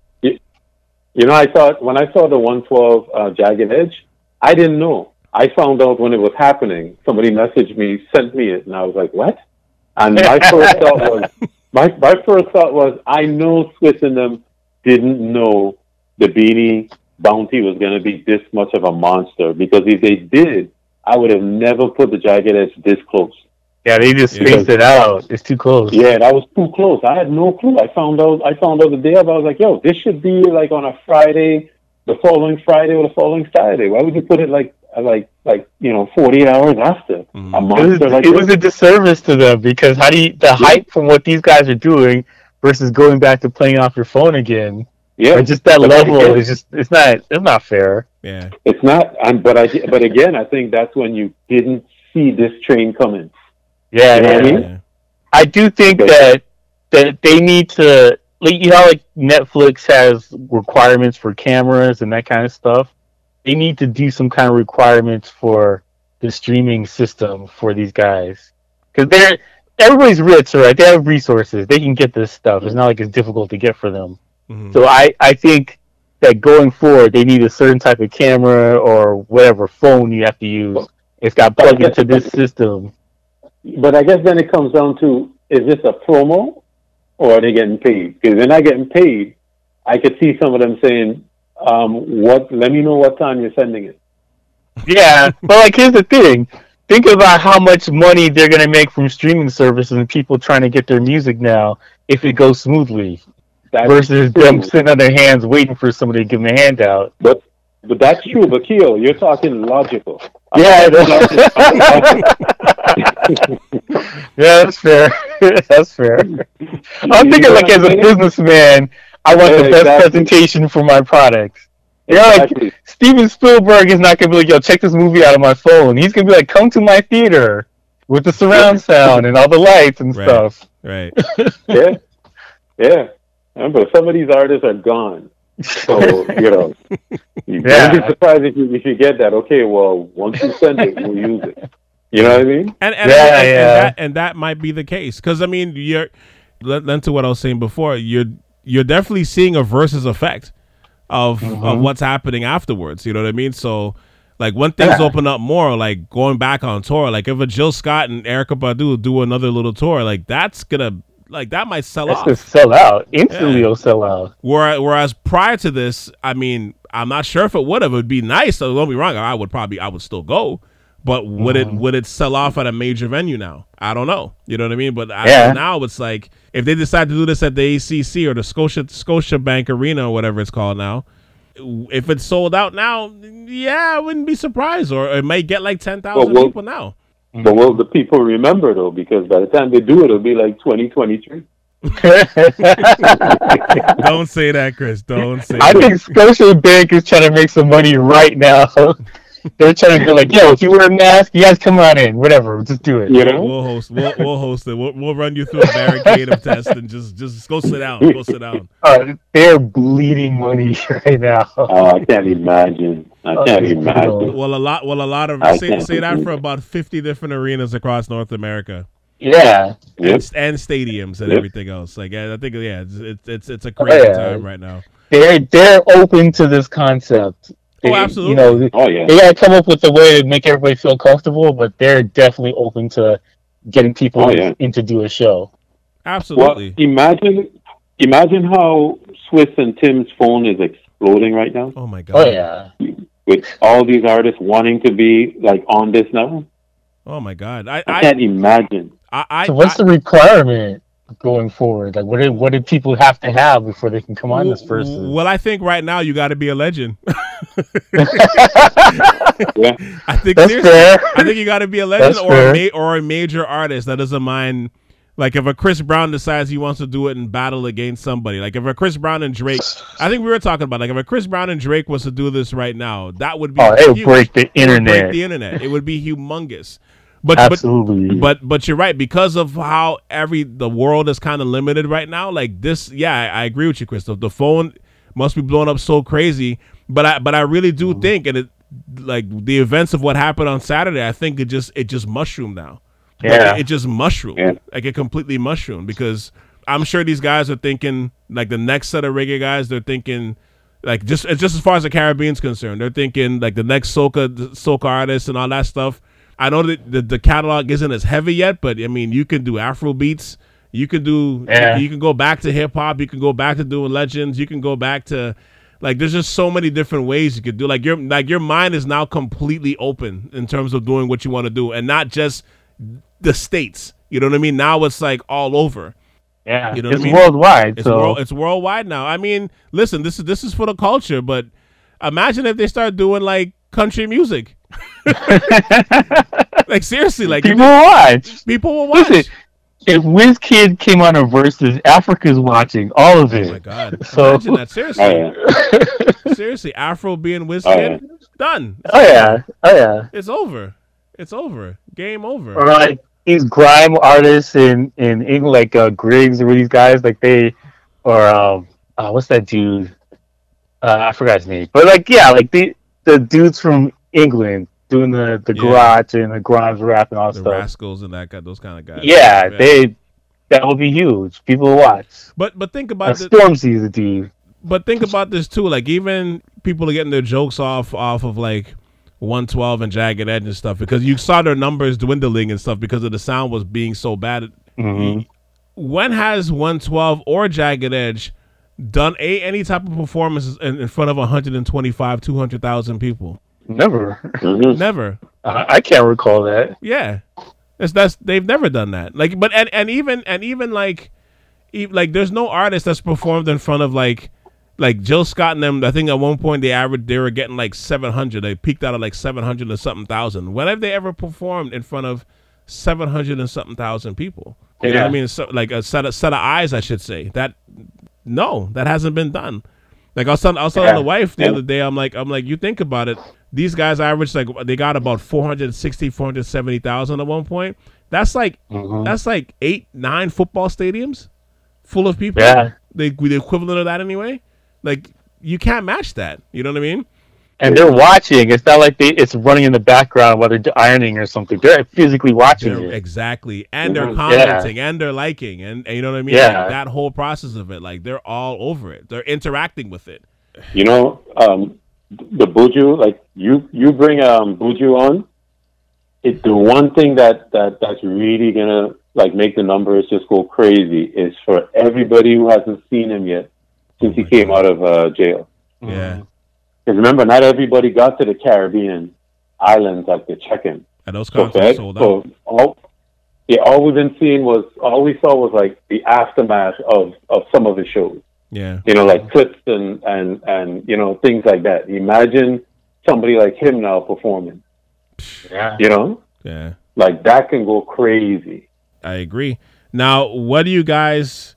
You know, I thought when I saw the one twelve uh, Jagged Edge, I didn't know. I found out when it was happening. Somebody messaged me, sent me it, and I was like, "What?" And my first thought was, my my first thought was, I know Swiss and them didn't know the Beanie Bounty was going to be this much of a monster because if they did, I would have never put the Jagged Edge this close. Yeah, they just Yeah. spaced it out. It's too close. Yeah, that was too close. I had no clue. I found out. I found out the day of. I was like, "Yo, this should be like on a Friday, the following Friday or the following Saturday. Why would you put it like, like, like you know, forty-eight hours after Mhm. a It month was, or like it this? was a disservice to them because how do you, the hype from what these guys are doing versus going back to playing off your phone again, Yeah, or just that but level again, is just it's not it's not fair. Yeah. It's not. I'm, but I. But again, I think that's when you didn't see this train coming. Yeah, You know yeah. what I mean? Yeah. I do think Okay. that that they need to, like, you know, how, like Netflix has requirements for cameras and that kind of stuff. They need to do some kind of requirements for the streaming system for these guys because they're everybody's rich, right? They have resources. They can get this stuff. It's not like it's difficult to get for them. Mhm. So I I think that going forward, they need a certain type of camera or whatever phone you have to use. It's got plugged into this system. But I guess then it comes down to, is this a promo or are they getting paid? Because they're not getting paid. I could see some of them saying, um, "What? Let me know what time you're sending it." Yeah, but like here's the thing. Think about how much money they're gonna make from streaming services and people trying to get their music now if it goes smoothly That's versus true. them sitting on their hands waiting for somebody to give them a handout. But but that's true. But Keo, you're talking logical. Yeah, yeah, that's fair. That's fair. I'm thinking like as a businessman, I want Yeah, the best exactly. presentation for my products. You know, like Exactly. Steven Spielberg is not gonna be like, "Yo, check this movie out on my phone." He's gonna be like, "Come to my theater with the surround sound and all the lights and Right. stuff." Right. Yeah, yeah. Remember, some of these artists are gone. So you know, you Yeah. don't be surprised if you if you get that. Okay, well, once you send it, we'll use it. You know what I mean? And and, Yeah, and, and yeah. that and that might be the case because I mean you're then to what I was saying before you're you're definitely seeing a versus effect of Mm-hmm. of what's happening afterwards. You know what I mean? So like when things Yeah. open up more, like going back on tour, like if a Jill Scott and Erykah Badu do another little tour, like that's gonna like that might sell That's off. just sell out. Instantly, Yeah. it'll sell out. Whereas, whereas prior to this, I mean, I'm not sure if it would have. It would be nice. So don't be wrong. I would probably, I would still go. But would Mm-hmm. it would it sell off at a major venue now? I don't know. You know what I mean? But as Yeah. of now it's like if they decide to do this at the A C C or the Scotia Scotia Bank Arena or whatever it's called now, if it's sold out now, yeah, I wouldn't be surprised. Or it may get like ten thousand Well, well- people now. But will the people remember though? Because by the time they do it, it'll be like twenty twenty-three. Don't say that, Chris. Don't say I that. think Scotia Bank is trying to make some money right now. They're trying to go like, "Yo, if you wear a mask, you guys come on in. Whatever, just do it." You know? We'll host. We'll, we'll host it. We'll, we'll run you through a barricade of tests and just just go sit down. Go sit down. Uh, they're bleeding money right now. Oh, I can't imagine. I can't Oh, imagine. Well, a lot. Well, a lot of I say, can't say that believe for it. about fifty different arenas across North America Yeah, Yep. and, and stadiums and Yep. everything else. Like yeah, I think yeah, it's it's it's, it's a Oh, crazy yeah. time right now. they're they're open to this concept. They, Oh, absolutely. You know, Oh yeah. they gotta come up with a way to make everybody feel comfortable, but they're definitely open to getting people Oh, yeah. in to do a show. Well, Absolutely. imagine, imagine how Swiss and Tim's phone is exploding right now Oh my god. Oh yeah. with all these artists wanting to be like on this now. Oh my god. I I I can't imagine. I, I, So what's I the requirement going forward? Like, what did what did people have to have before they can come on this versus? well, I think right now you got to be a legend. Yeah. I think That's seriously, fair. I think you got to be a legend That's or a, fair. ma- or a major artist that doesn't mind. Like if a Chris Brown decides he wants to do it and battle against somebody, like if a Chris Brown and Drake, I think we were talking about like if a Chris Brown and Drake was to do this right now, that would be Oh, it would huge. break the It would internet. break the internet. It would be humongous. But but Absolutely. but but you're right because of how every the world is kind of limited right now. Like this, yeah, I, I agree with you, Christoph. The phone must be blowing up so crazy. But I but I really do think and it like the events of what happened on Saturday. I think it just it just mushroomed now. Like, Yeah. it, it just mushroomed. Yeah. Like it completely mushroomed because I'm sure these guys are thinking like the next set of reggae guys. They're thinking. Like just just as far as the Caribbean's concerned, they're thinking like the next soca soca artists and all that stuff. I know that the, the catalog isn't as heavy yet, but I mean you can do Afro beats, you can do Yeah. you can go back to hip hop, you can go back to doing legends, you can go back to like there's just so many different ways you could do. Like your like your mind is now completely open in terms of doing what you want to do, and not just the States. You know what I mean? Now it's like all over. Yeah, you know it's what I mean? worldwide. It's, so. world, it's worldwide now. I mean, listen, this is this is for the culture, but imagine if they start doing like country music. Like seriously, like people will watch. People will watch. Listen, if WizKid came on a Versus, Africa's watching all of it. Oh my God! So, imagine that. Seriously, Oh, yeah. seriously, Afro being WizKid, Oh, yeah. done. oh yeah, oh yeah. It's over. It's over. Game over. Or like these grime artists in in England, like uh, Griggs or these guys, like they, or um, uh, what's that dude? Uh, I forgot his name, but like yeah, like the the dudes from England doing the the Yeah. garage and the Grimes rap and all that The stuff. Rascals and that guy, those kind of guys. Yeah, they that would be huge. People will watch. But but think Uh, about the, Stormzy's a dude. but think about this too. Like even people are getting their jokes off off of like one twelve and Jagged Edge and stuff because you saw their numbers dwindling and stuff because of the sound was being so bad. Mhm. When has one twelve or Jagged Edge done a any type of performances in, in front of one hundred twenty-five, two hundred thousand people? Never. Mhm. Never. I, I can't recall that. Yeah, it's that's they've never done that. Like, but and, and even and even like, e- like there's no artist that's performed in front of like, like Jill Scott and them. I think at one point they averaged they were getting like seven hundred. They peaked out at like seven hundred and something thousand. When have they ever performed in front of seven hundred and something thousand people? You know what I Yeah. mean? So, like a set of set of eyes, I should say. That no, that hasn't been done. Like I was telling, I was telling Yeah. the wife the Yeah. other day, I'm like, I'm like, you think about it. These guys average like they got about four hundred sixty, four hundred seventy thousand at one point. That's like Mhm. that's like eight, nine football stadiums full of people. Yeah. They the equivalent of that anyway. Like you can't match that. You know what I mean? And they're watching. It's not like they it's running in the background while they're ironing or something. They're physically watching They're- it. exactly, and they're Mhm. commenting and they're liking and, and you know what I mean. Yeah. Like, that whole process of it, like they're all over it. They're interacting with it. You know, um, the Buju, like you, you bring um, Buju on. It the one thing that, that that's really gonna like make the numbers just go crazy is for everybody who hasn't seen him yet since he came out of uh, jail. Yeah, Because remember, not everybody got to the Caribbean islands like to check in. and those So, concerts sold out. so all, yeah, all we've been seeing was all we saw was like the aftermath of, of some of the shows. Yeah, You know, like clips and, and, and you know things like that. Imagine somebody like him now performing. Yeah. You know, yeah. like that can go crazy. I agree. Now, what do you guys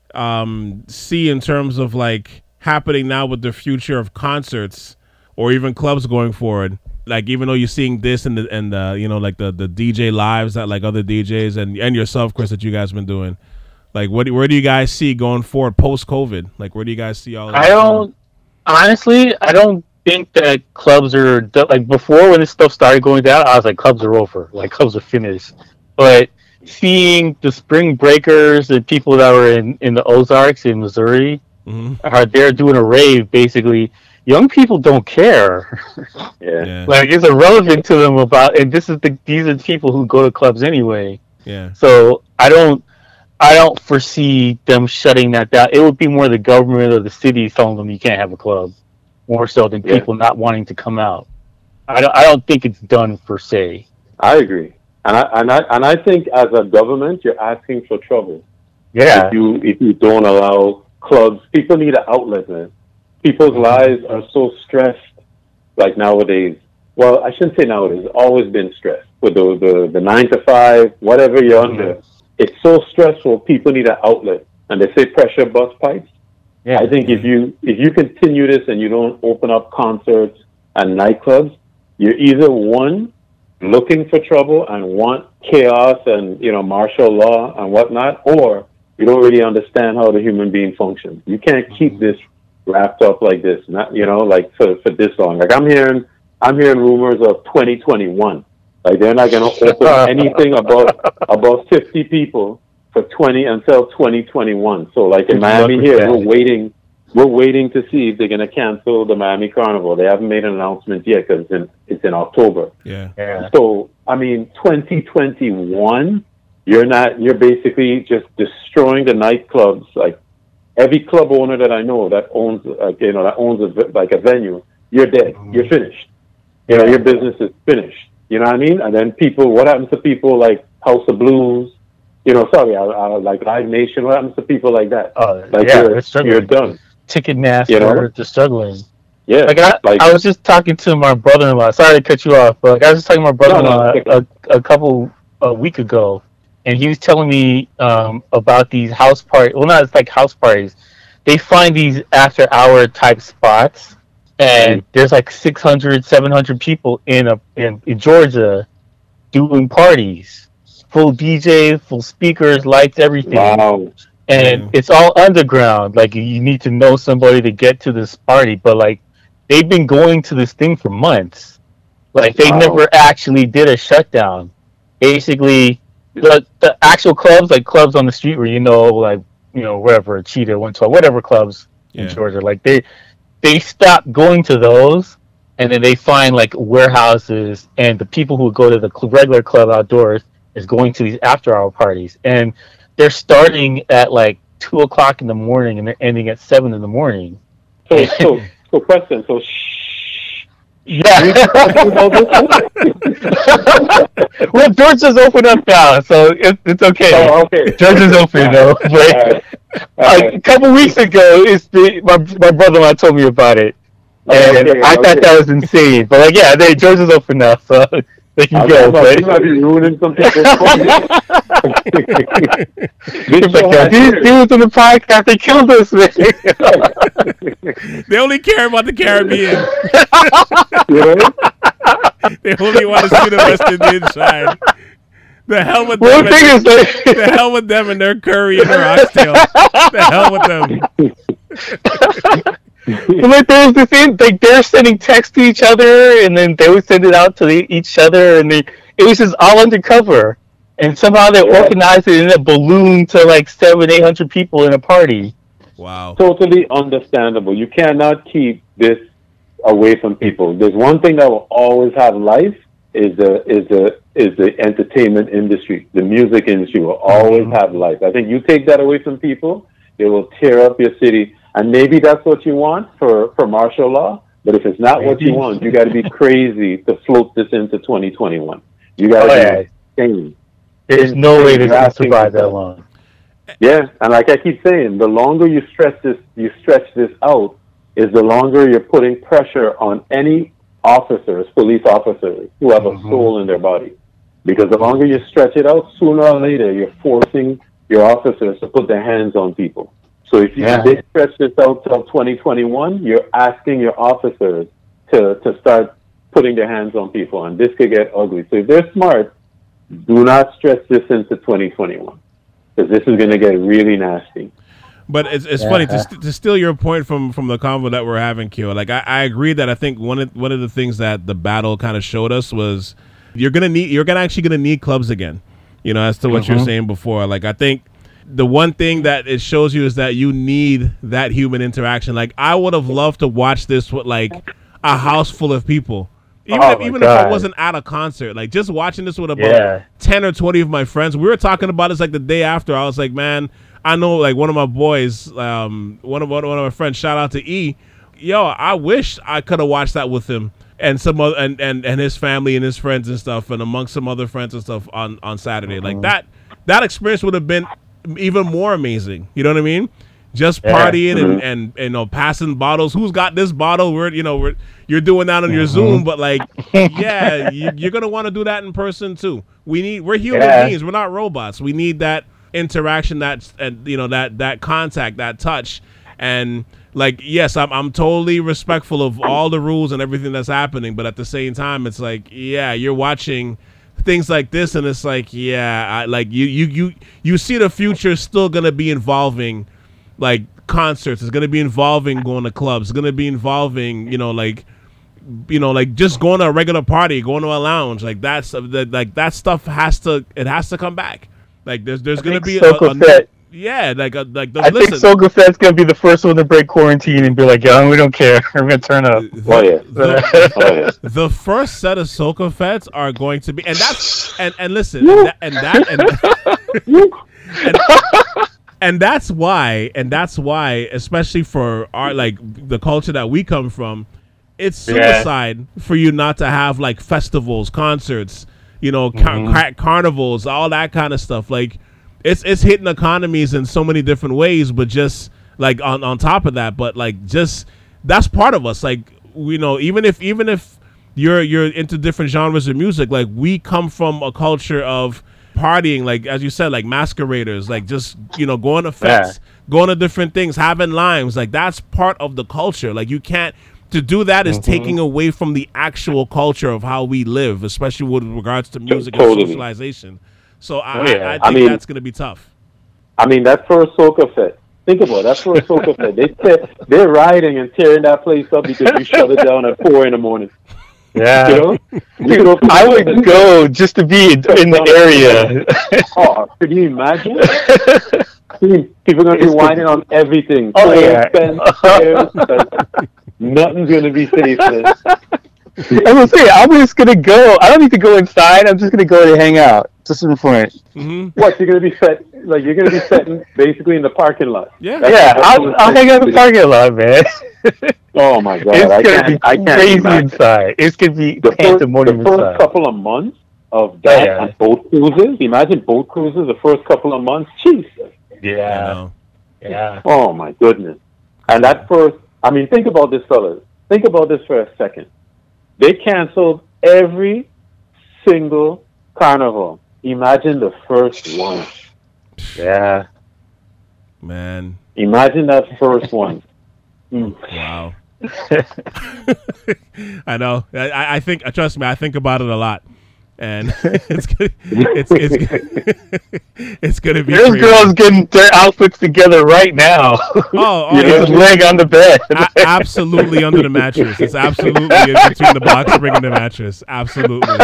um, see in terms of like happening now with the future of concerts or even clubs going forward? Like, even though you're seeing this and the and the you know like the, the D J lives that like other D Js and and yourself, Chris, that you guys been doing. Like, what do, where do you guys see going forward post COVID? Like, where do you guys see all? Of I this don't honestly. I don't think that clubs are do- like before when this stuff started going down. I was like, clubs are over. Like clubs are finished. But seeing the spring breakers and people that were in, in the Ozarks in Missouri Mhm. are there doing a rave. Basically, young people don't care. Yeah. Yeah, Like it's irrelevant to them about. And this is the these are the people who go to clubs anyway. yeah, So I don't, I don't foresee them shutting that down. It would be more the government or the city telling them you can't have a club, more so than Yeah. people not wanting to come out. I don't, I don't think it's done per se. I agree, and I and I and I think as a government, you're asking for trouble. Yeah, If you if you don't allow clubs, people need an outlet, man. People's lives are so stressed, like nowadays. Well, I shouldn't say nowadays. It's always been stressed with the the, the nine to five, whatever you're under. It's so stressful. People need an outlet, and they say pressure bust pipes. yeah. I think if you if you continue this and you don't open up concerts and nightclubs, you're either one looking for trouble and want chaos and you know martial law and whatnot, or you don't really understand how the human being functions. You can't keep this wrapped up like this, not you know like for for this long. Like I'm hearing I'm hearing rumors of twenty twenty-one. Like they're not going to open anything about about fifty people for twenty until twenty twenty-one. So like in Good Miami luck with here, that. we're waiting. We're waiting to see if they're going to cancel the Miami Carnival. They haven't made an announcement yet because it's in, it's in October. yeah, yeah. So I mean, twenty twenty-one, you're not. You're basically just destroying the nightclubs. Like every club owner that I know that owns, like you know, that owns a, ve- like a venue, you're dead. You're finished. You know, your business is finished. You know what I mean? And then people, what happens to people like House of Blues. You know, sorry, I, I, like Live Nation. What happens to people like that? Oh, like yeah, you're, you're done. Ticketmaster, you know? they're struggling. Yeah, like I, like I was just talking to my brother-in-law. Sorry to cut you off, but like, I was just talking to my brother-in-law no, no, a, a couple a week ago, and he was telling me um, about these house parties. Well, not it's like house parties. They find these after-hour type spots, and mm-hmm. there's like six hundred, seven hundred people in a in, in Georgia doing parties. Full D J, full speakers, lights, everything. Wow. And mm. it's all underground. Like, you need to know somebody to get to this party. But, like, they've been going to this thing for months. Like, they wow. never actually did a shutdown. Basically, the, the actual clubs, like clubs on the street where you know, like, you know, wherever, Cheetah, one twelve, whatever clubs yeah. in Georgia, like, they they stopped going to those. And then they find, like, warehouses. And the people who go to the regular club outdoors is going to these after-hour parties, and they're starting at like two o'clock in the morning, and they're ending at seven in the morning. So, so, so, question. So, shh. Yeah. Well, Georgia's open up now, so it, it's okay. Oh, okay. Georgia's open though. But All right. All like, right. a couple weeks ago, it's the, my my brother-in-law told me about it, and okay, I okay. thought that was insane. But like, yeah, they, Georgia's open now, so. There you I go, but you might be ruining some people's fun. Like, these dudes on the podcast, they killed us, man. They only care about the Caribbean. Yeah. They only want to see the West Indian side. The hell with well, them. The, And, is like, the hell with them and their curry and their oxtail. The hell with them. But like, there's the thing, like, they're sending texts to each other, and then they would send it out to the, each other, and they, it was just all undercover. And somehow they yeah. organized it in a balloon to like seven, eight hundred people in a party. Wow. Totally understandable. You cannot keep this away from people. There's one thing that will always have life is the is the is the entertainment industry. The music industry will always have life. I think you take that away from people, it will tear up your city. And maybe that's what you want for, for martial law. But if it's not what you want, you got to be crazy to float this into twenty twenty-one. You got to oh, be insane. There's insane. No way to survive that stuff. long. Yeah, and like I keep saying, the longer you stretch this, you stretch this out, is the longer you're putting pressure on any officers, police officers, who have mm-hmm. a soul in their body. Because the longer you stretch it out, sooner or later, you're forcing your officers to put their hands on people. So if you yeah. did stretch this out till twenty twenty-one, you're asking your officers to, to start putting their hands on people, and this could get ugly. So if they're smart, do not stretch this into twenty twenty-one, because this is going to get really nasty. But it's it's yeah. funny to, st- to steal your point from, from the convo that we're having, Kyo. Like I, I agree that I think one of one of the things that the battle kind of showed us was you're gonna need you're gonna actually gonna need clubs again. You know, as to what mm-hmm. you were saying before. Like I think. The one thing that it shows you is that you need that human interaction. Like I would have loved to watch this with like a house full of people, even oh if, even if I wasn't at a concert. Like just watching this with about yeah. ten or twenty of my friends. We were talking about this like the day after. I was like, man, I know like one of my boys, um, one of one of my friends. Shout out to E. Yo, I wish I could have watched that with him and some other and, and, and his family and his friends and stuff, and amongst some other friends and stuff on on Saturday. Mm-hmm. Like that that experience would have been even more amazing. You know what I mean? Just partying yeah. mm-hmm. and, and, and you know, passing bottles. Who's got this bottle? We're you know we're you're doing that on your mm-hmm. Zoom, but like yeah, you, you're gonna want to do that in person too. We need we're human yeah. beings. We're not robots. We need that interaction, that and you know that that contact, that touch, and like yes, I'm I'm totally respectful of all the rules and everything that's happening, but at the same time, it's like yeah, you're watching things like this, and it's like, yeah, I, like you, you, you, you see the future still gonna be involving, like concerts. It's gonna be involving going to clubs. It's gonna be involving, you know, like, you know, like just going to a regular party, going to a lounge. Like that's that, like that stuff has to, it has to come back. Like there's, there's I gonna be a, a, yeah, like a, like the, I listen, think Soca Fest's gonna be the first one to break quarantine and be like, yeah, we don't care. We're gonna turn up. The, oh yeah, the, oh, yeah. The first set of Soca Fests are going to be, and that's and and listen, and that and that and, and, and that's why, and that's why, especially for our like the culture that we come from, it's suicide yeah. for you not to have like festivals, concerts. you know, mm-hmm. car- carnivals, all that kind of stuff. Like, it's it's hitting economies in so many different ways, but just like on, on top of that, but like just that's part of us. Like, you know, even if even if you're you're into different genres of music, like we come from a culture of partying, like as you said, like masqueraders, like just, you know, going to fests, yeah. going to different things, having limes, like that's part of the culture. Like you can't, to do that is mm-hmm. taking away from the actual culture of how we live, especially with regards to music totally. and socialization. So I, oh, yeah. I, I think I mean, that's going to be tough. I mean, that first Soca Fest, think about it, that first Soca Fest, they te- they're riding and tearing that place up because you shut it down at four in the morning. Yeah, you know? You know, I would go just to be in the area. Oh, could you imagine? People are going to be whining on everything. Oh, yeah. Fence, nothing's going to be safe. I'm gonna say, I'm just gonna go. I don't need to go inside. I'm just gonna go and hang out, just in front. Mm-hmm. What, you're gonna be set? Like you're gonna be sitting basically in the parking lot? Yeah, that's, yeah. That's I'll, I'll hang out in the parking lot, man. Oh my god, it's I gonna can't, be I can't crazy imagine. inside. It's gonna be the first, the first inside. couple of months of that yeah. on boat cruises. Imagine boat cruises. The first couple of months, Jesus. Yeah, yeah. Oh my goodness. And that first, I mean, think about this, fellas. Think about this for a second. They canceled every single carnival. Imagine the first one. Yeah. Man. Imagine that first one. Mm. Wow. I know. I, I think, trust me, I think about it a lot. And it's gonna, it's it's it's gonna be. There's crazy. girls getting their outfits together right now. Oh, oh you know, yeah. laying on the bed. A- absolutely under the mattress. It's absolutely in between the box spring and the mattress. Absolutely.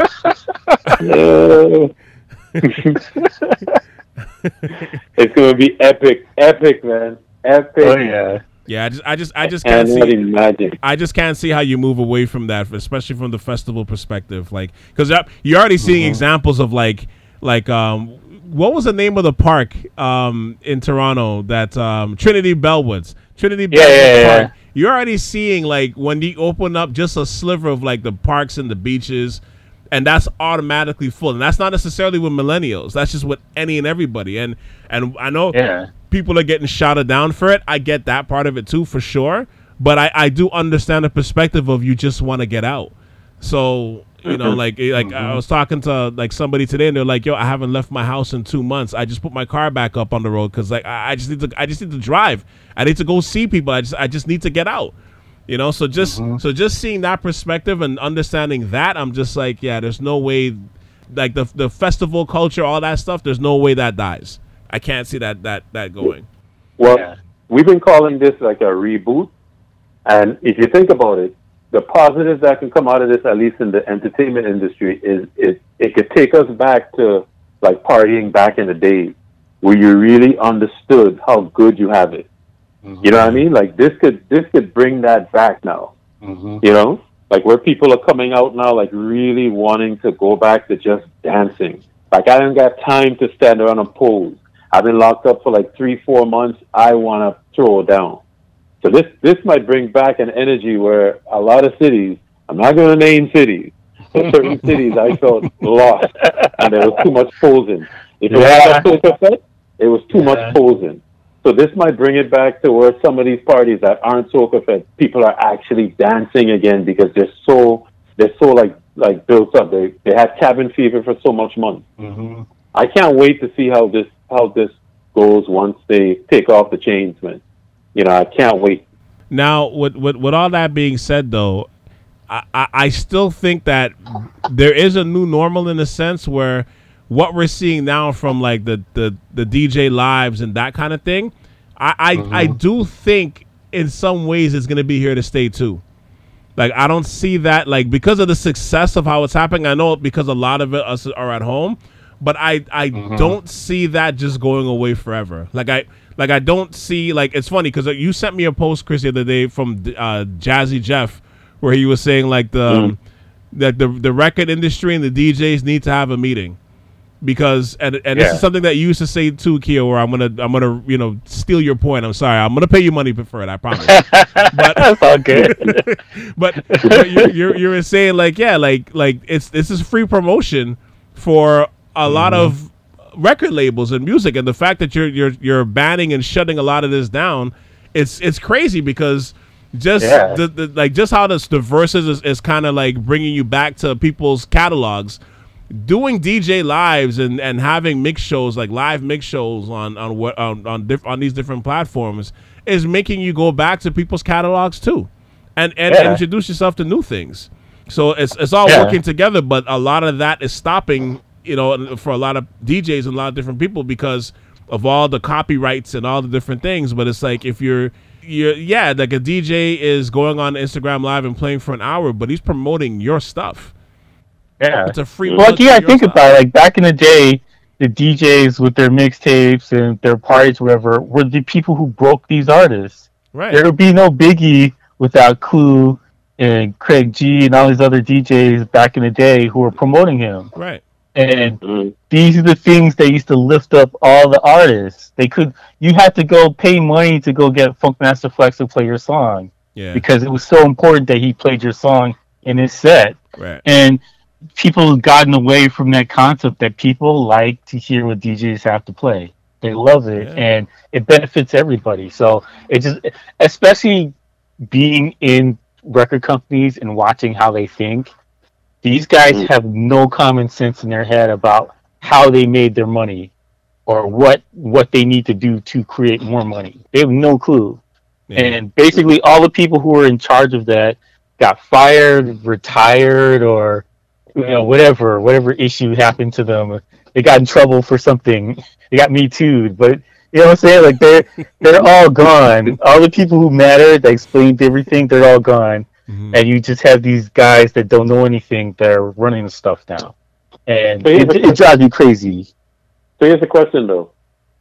It's gonna be epic, epic, man, epic. Oh yeah. Yeah, I just, I just, I just can't see. Imagine. I just can't see how you move away from that, especially from the festival perspective. Like, because you're already seeing mm-hmm. examples of like, like, um, what was the name of the park um in Toronto that um Trinity Bellwoods, Trinity Bellwoods yeah, yeah, Park. Yeah. You're already seeing like when you open up just a sliver of like the parks and the beaches, and that's automatically full. And that's not necessarily with millennials. That's just with any and everybody. And and I know. Yeah. People are getting shouted down for it. I get that part of it too, for sure. But I, I do understand the perspective of you just want to get out. So, you know, like like mm-hmm. I was talking to like somebody today, and they're like, "Yo, I haven't left my house in two months. I just put my car back up on the road because like I, I just need to I just need to drive. I need to go see people. I just I just need to get out. You know, so just mm-hmm. so just seeing that perspective and understanding that, I'm just like, yeah, there's no way, like the the festival culture, all that stuff. There's no way that dies. I can't see that that that going. Well, yeah. We've been calling this like a reboot, and if you think about it, the positives that can come out of this, at least in the entertainment industry, is it it could take us back to like partying back in the day, where you really understood how good you have it. Mm-hmm. You know what I mean? Like this could this could bring that back now. Mm-hmm. You know, like where people are coming out now, like really wanting to go back to just dancing. Like I don't got time to stand around and pose. I've been locked up for like three, four months. I want to throw down. So this this might bring back an energy where a lot of cities, I'm not going to name cities, but certain cities I felt lost, and there was too much posing. If it yeah. was a fest, it was too yeah. much posing. So this might bring it back to where some of these parties that aren't Soca Fest, people are actually dancing again because they're so they're so like like built up. They they had cabin fever for so much months. Mm-hmm. I can't wait to see how this how this goes once they take off the chains, man. You know, I can't wait. Now, with with, with all that being said, though, I, I, I still think that there is a new normal in a sense where what we're seeing now from like the, the, the D J lives and that kind of thing, I I, mm-hmm. I do think in some ways it's going to be here to stay too. Like, I don't see that, like, because of the success of how it's happening. I know because a lot of it us are at home. But I, I mm-hmm. don't see that just going away forever. Like I like I don't see like it's funny because you sent me a post, Chris, the other day from uh, Jazzy Jeff, where he was saying like the mm. that the the record industry and the D Js need to have a meeting because and and yeah. this is something that you used to say too, Keo. Where I'm gonna I'm gonna you know steal your point. I'm sorry. I'm gonna pay you money for it. I promise. But that's all good. but but you're, you're you're saying like yeah like like it's this is free promotion. for a mm-hmm. lot of record labels and music, and the fact that you're you're you're banning and shutting a lot of this down, it's it's crazy because just yeah. the, the like just how this diverse is is, is kind of like bringing you back to people's catalogs. Doing D J lives and, and having mix shows like live mix shows on on what on on, diff, on these different platforms is making you go back to people's catalogs too, and and, yeah. and introduce yourself to new things. So it's it's all yeah. working together, but a lot of that is stopping, you know, for a lot of D Js and a lot of different people because of all the copyrights and all the different things. But it's like if you're you're yeah, like a D J is going on Instagram Live and playing for an hour, but he's promoting your stuff. Yeah, it's a free. Well, yeah, I think stuff. about it. Like back in the day, the D Js with their mixtapes and their parties, whatever, were the people who broke these artists. Right. There would be no Biggie without Clue and Craig G and all these other D Js back in the day who were promoting him. Right. And mm-hmm. these are the things that used to lift up all the artists. They could. You had to go pay money to go get Funkmaster Flex to play your song. Yeah. Because it was so important that he played your song in his set. Right. And people have gotten away from that concept that people like to hear what D Js have to play. They love it, yeah. and it benefits everybody. So it just, especially being in record companies and watching how they think, these guys mm. have no common sense in their head about how they made their money or what what they need to do to create more money. They have no clue. Yeah. And basically all the people who were in charge of that got fired, retired, or you know, whatever, whatever issue happened to them, they got in trouble for something. They got Me Too'd, but you know what I'm saying? Like they're they're all gone. All the people who mattered, that explained everything, they're all gone. Mm-hmm. And you just have these guys that don't know anything that are running the stuff now, and it, it drives me crazy. So here's the question, though: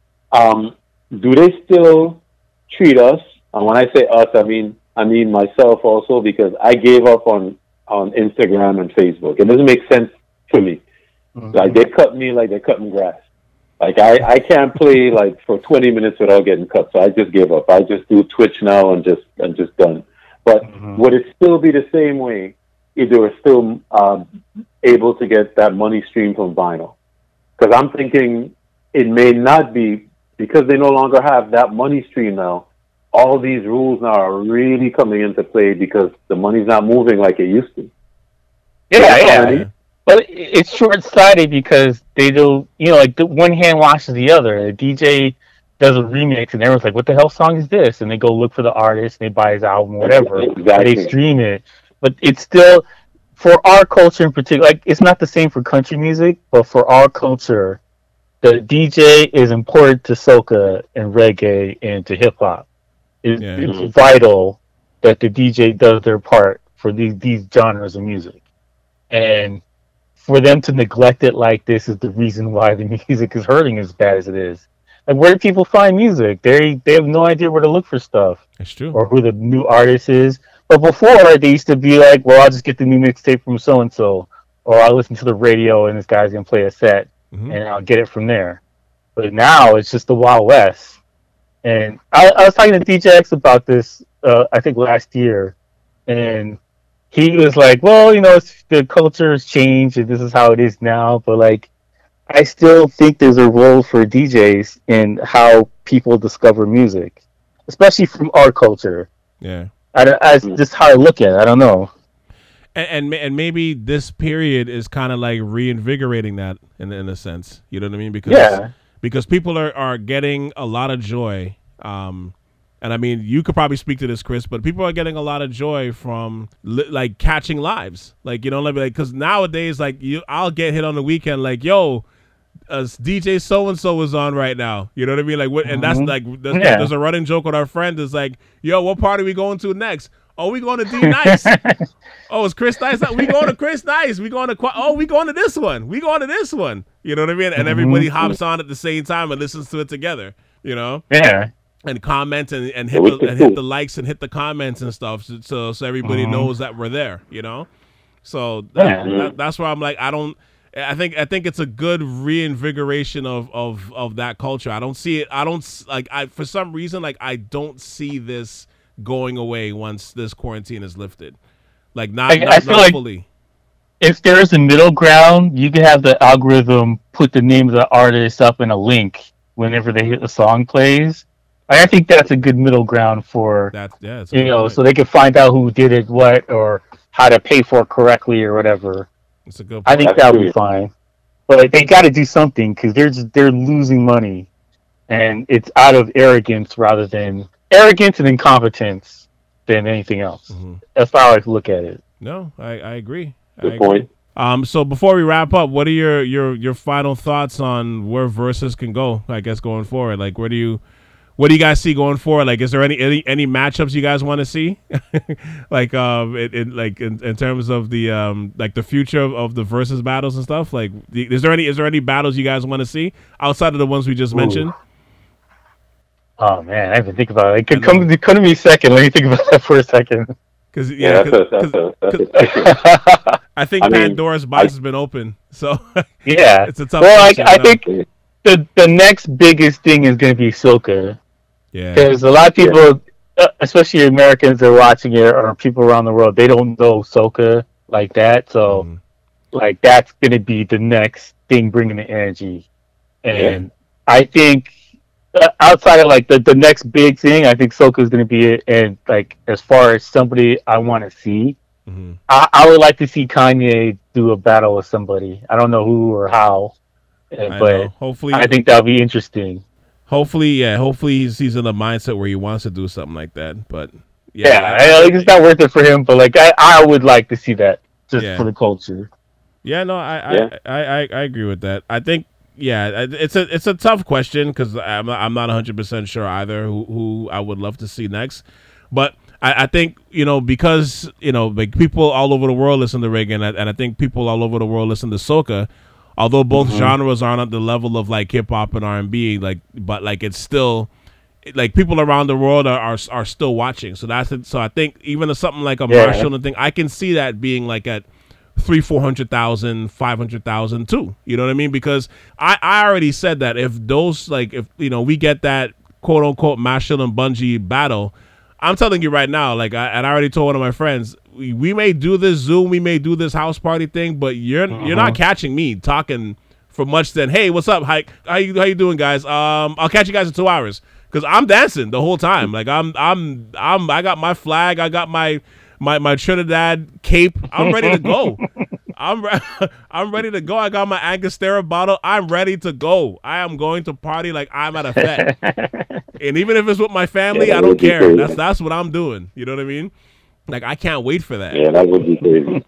um, do they still treat us? And when I say us, I mean I mean myself also, because I gave up on. on Instagram and Facebook. It doesn't make sense to me. Mm-hmm. Like they cut me like they're cutting grass. Like I, I can't play like for twenty minutes without getting cut. So I just gave up. I just do Twitch now and just and just done. But mm-hmm. would it still be the same way if they were still um, able to get that money stream from vinyl? Because I'm thinking it may not be, because they no longer have that money stream now. All these rules now are really coming into play because the money's not moving like it used to. Yeah, yeah. yeah. But it's short-sighted because they do, you know, like the one hand washes the other. A D J does a remix and everyone's like, what the hell song is this? And they go look for the artist and they buy his album or whatever. Exactly. They stream it. But it's still, for our culture in particular, like it's not the same for country music, but for our culture, the D J is important to soca and reggae and to hip-hop. It, yeah. It's vital that the D J does their part for these these genres of music, and for them to neglect it like this is the reason why the music is hurting as bad as it is. Like, where do people find music? They they have no idea where to look for stuff. That's true. Or who the new artist is. But before, they used to be like, well, I'll just get the new mixtape from so and so, or I'll listen to the radio and this guy's gonna play a set, mm-hmm. and I'll get it from there. But now it's just the Wild West. And I, I was talking to D J X about this, uh, I think last year, and he was like, well, you know, it's, the culture has changed, and this is how it is now, but, like, I still think there's a role for D Js in how people discover music, especially from our culture. Yeah. I, I, just how I look at it, I don't know. And and, and maybe this period is kind of like reinvigorating that in, in a sense, you know what I mean? Because yeah. Because people are, are getting a lot of joy. Um, and I mean, you could probably speak to this, Chris, but people are getting a lot of joy from li- like catching lives. Like, you know, like, because nowadays, like, you, I'll get hit on the weekend, like, yo, uh, D J so-and-so is on right now. You know what I mean? Like, what, and that's like, there's, yeah. there's a running joke with our friend. It's like, yo, what party we going to next? Oh, we going to D Nice. Oh, it's Chris Nice. We going to Chris Nice. We going to oh, we going to this one. We going to this one. You know what I mean? And everybody hops on at the same time and listens to it together. You know? Yeah. And comment and, and hit the, and hit the likes and hit the comments and stuff, so so everybody mm-hmm. knows that we're there. You know? So that, yeah. that, that's where I'm like, I don't. I think I think it's a good reinvigoration of, of, of that culture. I don't see it. I don't like. I for some reason like I don't see this going away once this quarantine is lifted. Like not, I, not, I feel not like, fully. if there is a middle ground, you can have the algorithm put the name of the artist up in a link whenever they hit the song plays. I think that's a good middle ground for That's yeah. That's a you good know, point. so they can find out who did it, what, or how to pay for it correctly or whatever. It's a good I point. think That's that'll true. be fine. But like, they got to do something because they're just, they're losing money, and it's out of arrogance rather than arrogance and incompetence than anything else. Mhm. That's how I like to look at it. No, I, I agree. I Good agree. point. Um, so before we wrap up, what are your, your your final thoughts on where Versus can go? I guess going forward, like where do you, what do you guys see going forward? Like, is there any any, any matchups you guys want to see? like, um, it, it, like in, in terms of the um, like the future of, of the Versus battles and stuff. Like, the, is there any is there any battles you guys want to see outside of the ones we just Ooh. mentioned? Oh man, I have to think about it. It could I come, it come to me second. Let me think about that for a second. Because Yeah, yeah, that's cause, a that's a that's 'cause- a tricky. I think I mean, Pandora's box I- has been open, so Yeah. it's a tough. Well, I, question, I no. think the the next biggest thing is going to be Soka. yeah, Because a lot of people, uh, especially Americans that are watching it or people around the world, they don't know Soka like that. So, Mhm. like, that's going to be the next thing bringing the energy. And I think uh, outside of, like, the, the next big thing, I think Soka is going to be it. And, like, as far as somebody I want to see, Mhm. I, I would like to see Kanye do a battle with somebody. I don't know who or how, uh, I but know. Hopefully, I think that'll be interesting. hopefully, yeah, hopefully he's he's in a mindset where he wants to do something like that. But yeah, Yeah, I, like, it's not worth it for him, but like I, I would like to see that just Yeah. for the culture. yeah, no, I, Yeah. I, I, I, I agree with that. I think, yeah, it's a it's a tough question because I'm not, I'm not one hundred percent sure either who who I would love to see next, but. I, I think, you know, because, you know, like people all over the world listen to reggae, and I, and I think people all over the world listen to soca, although both Mhm. genres aren't at the level of like hip hop and R and B, like, but like it's still, like people around the world are are, are still watching. So that's it. So I think even if something like a Yeah. Marshall and thing, I can see that being like at three, four hundred thousand, five hundred thousand too. You know what I mean? Because I, I already said that if those like if you know we get that quote unquote Marshall and Bungie battle, I'm telling you right now, like I and I already told one of my friends, we, we may do this Zoom, we may do this house party thing, but you're you're not catching me talking for much than, hey, what's up? How, how you how you doing, guys? Um, I'll catch you guys in two hours because I'm dancing the whole time. Like I'm I'm I'm I got my flag, I got my my my Trinidad cape. I'm ready to go. I'm re- I'm ready to go. I got my Angostura bottle. I'm ready to go. I am going to party like I'm at a fete. And even if it's with my family, Yeah, I that don't would be care. crazy. That's that's what I'm doing. You know what I mean? Like I can't wait for that. Yeah, that would be crazy.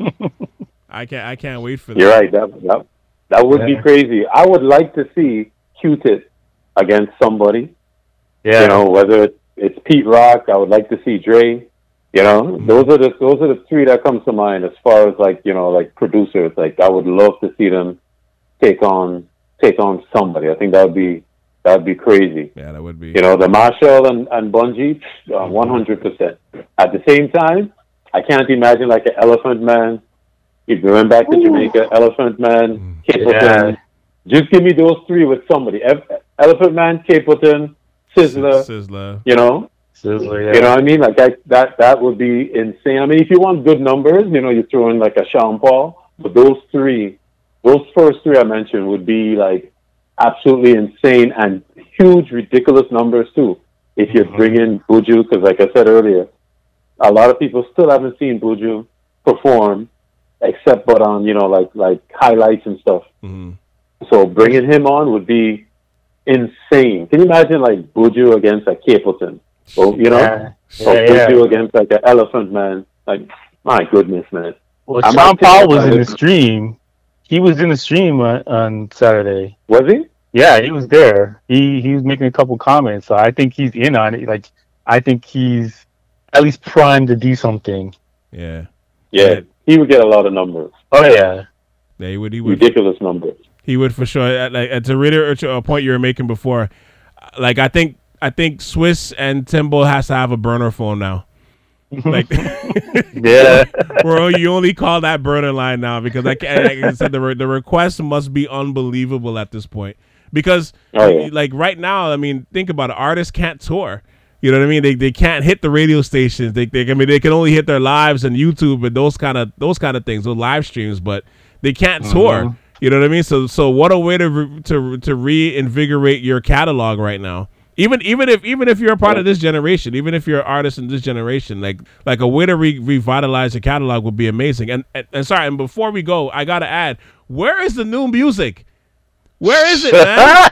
I can't I can't wait for that. You're right. That that, that would be Yeah. crazy. I would like to see Q-Tip against somebody. Yeah, You know, whether it's, it's Pete Rock, I would like to see Dre. You know, those are the those are the three that comes to mind as far as like you know like producers. Like I would love to see them take on take on somebody. I think that would be that would be crazy. Yeah, that would be. You know, the Marshall and, and Bungie, uh, one hundred percent. At the same time, I can't imagine like an Elephant Man. If you went back to Jamaica, Elephant Man, Capleton. Just give me those three with somebody. Ev- Elephant Man, Capleton, Sizzler, Sizzler. you know? Sizzler, yeah. You know what I mean? Like I, that that would be insane. I mean, if you want good numbers, you know, you throw in like a Sean Paul. But those three, those first three I mentioned would be like absolutely insane and huge, ridiculous numbers too. If you Mhm. bring in Buju, because like I said earlier, a lot of people still haven't seen Buju perform, except but on you know like like highlights and stuff. hmm So bringing him on would be insane. Can you imagine like Buju against a Capleton? Well, you know, Yeah. or Yeah, yeah. Buju against like an Elephant Man. Like, my goodness, man. Well, I Sean might Paul think was about in the it. stream. He was in the stream on, on Saturday. Was he? Yeah, he was there. He he was making a couple comments, so I think he's in on it. Like, I think he's at least primed to do something. Yeah. Yeah, he would get a lot of numbers, Oh yeah, Yeah, he would. He would. ridiculous numbers. He would for sure. Uh, Like uh, to reiterate a point you were making before, uh, like I think I think Swiss and Timbo has to have a burner phone now. Like, yeah. bro, you only call that burner line now because like, like I said, the re- the request must be unbelievable at this point. Because Oh, yeah. like right now, I mean, think about it. Artists can't tour. You know what I mean? They they can't hit the radio stations. They they I mean they can only hit their lives and YouTube and those kind of those kind of things, those live streams, but they can't Uh-huh. tour. You know what I mean? So so what a way to re, to to reinvigorate your catalog right now. Even even if even if you're a part of this generation, even if you're an artist in this generation, like like a way to re- revitalize your catalog would be amazing. And, and and sorry, and before we go, I gotta add, where is the new music? Where is it, man?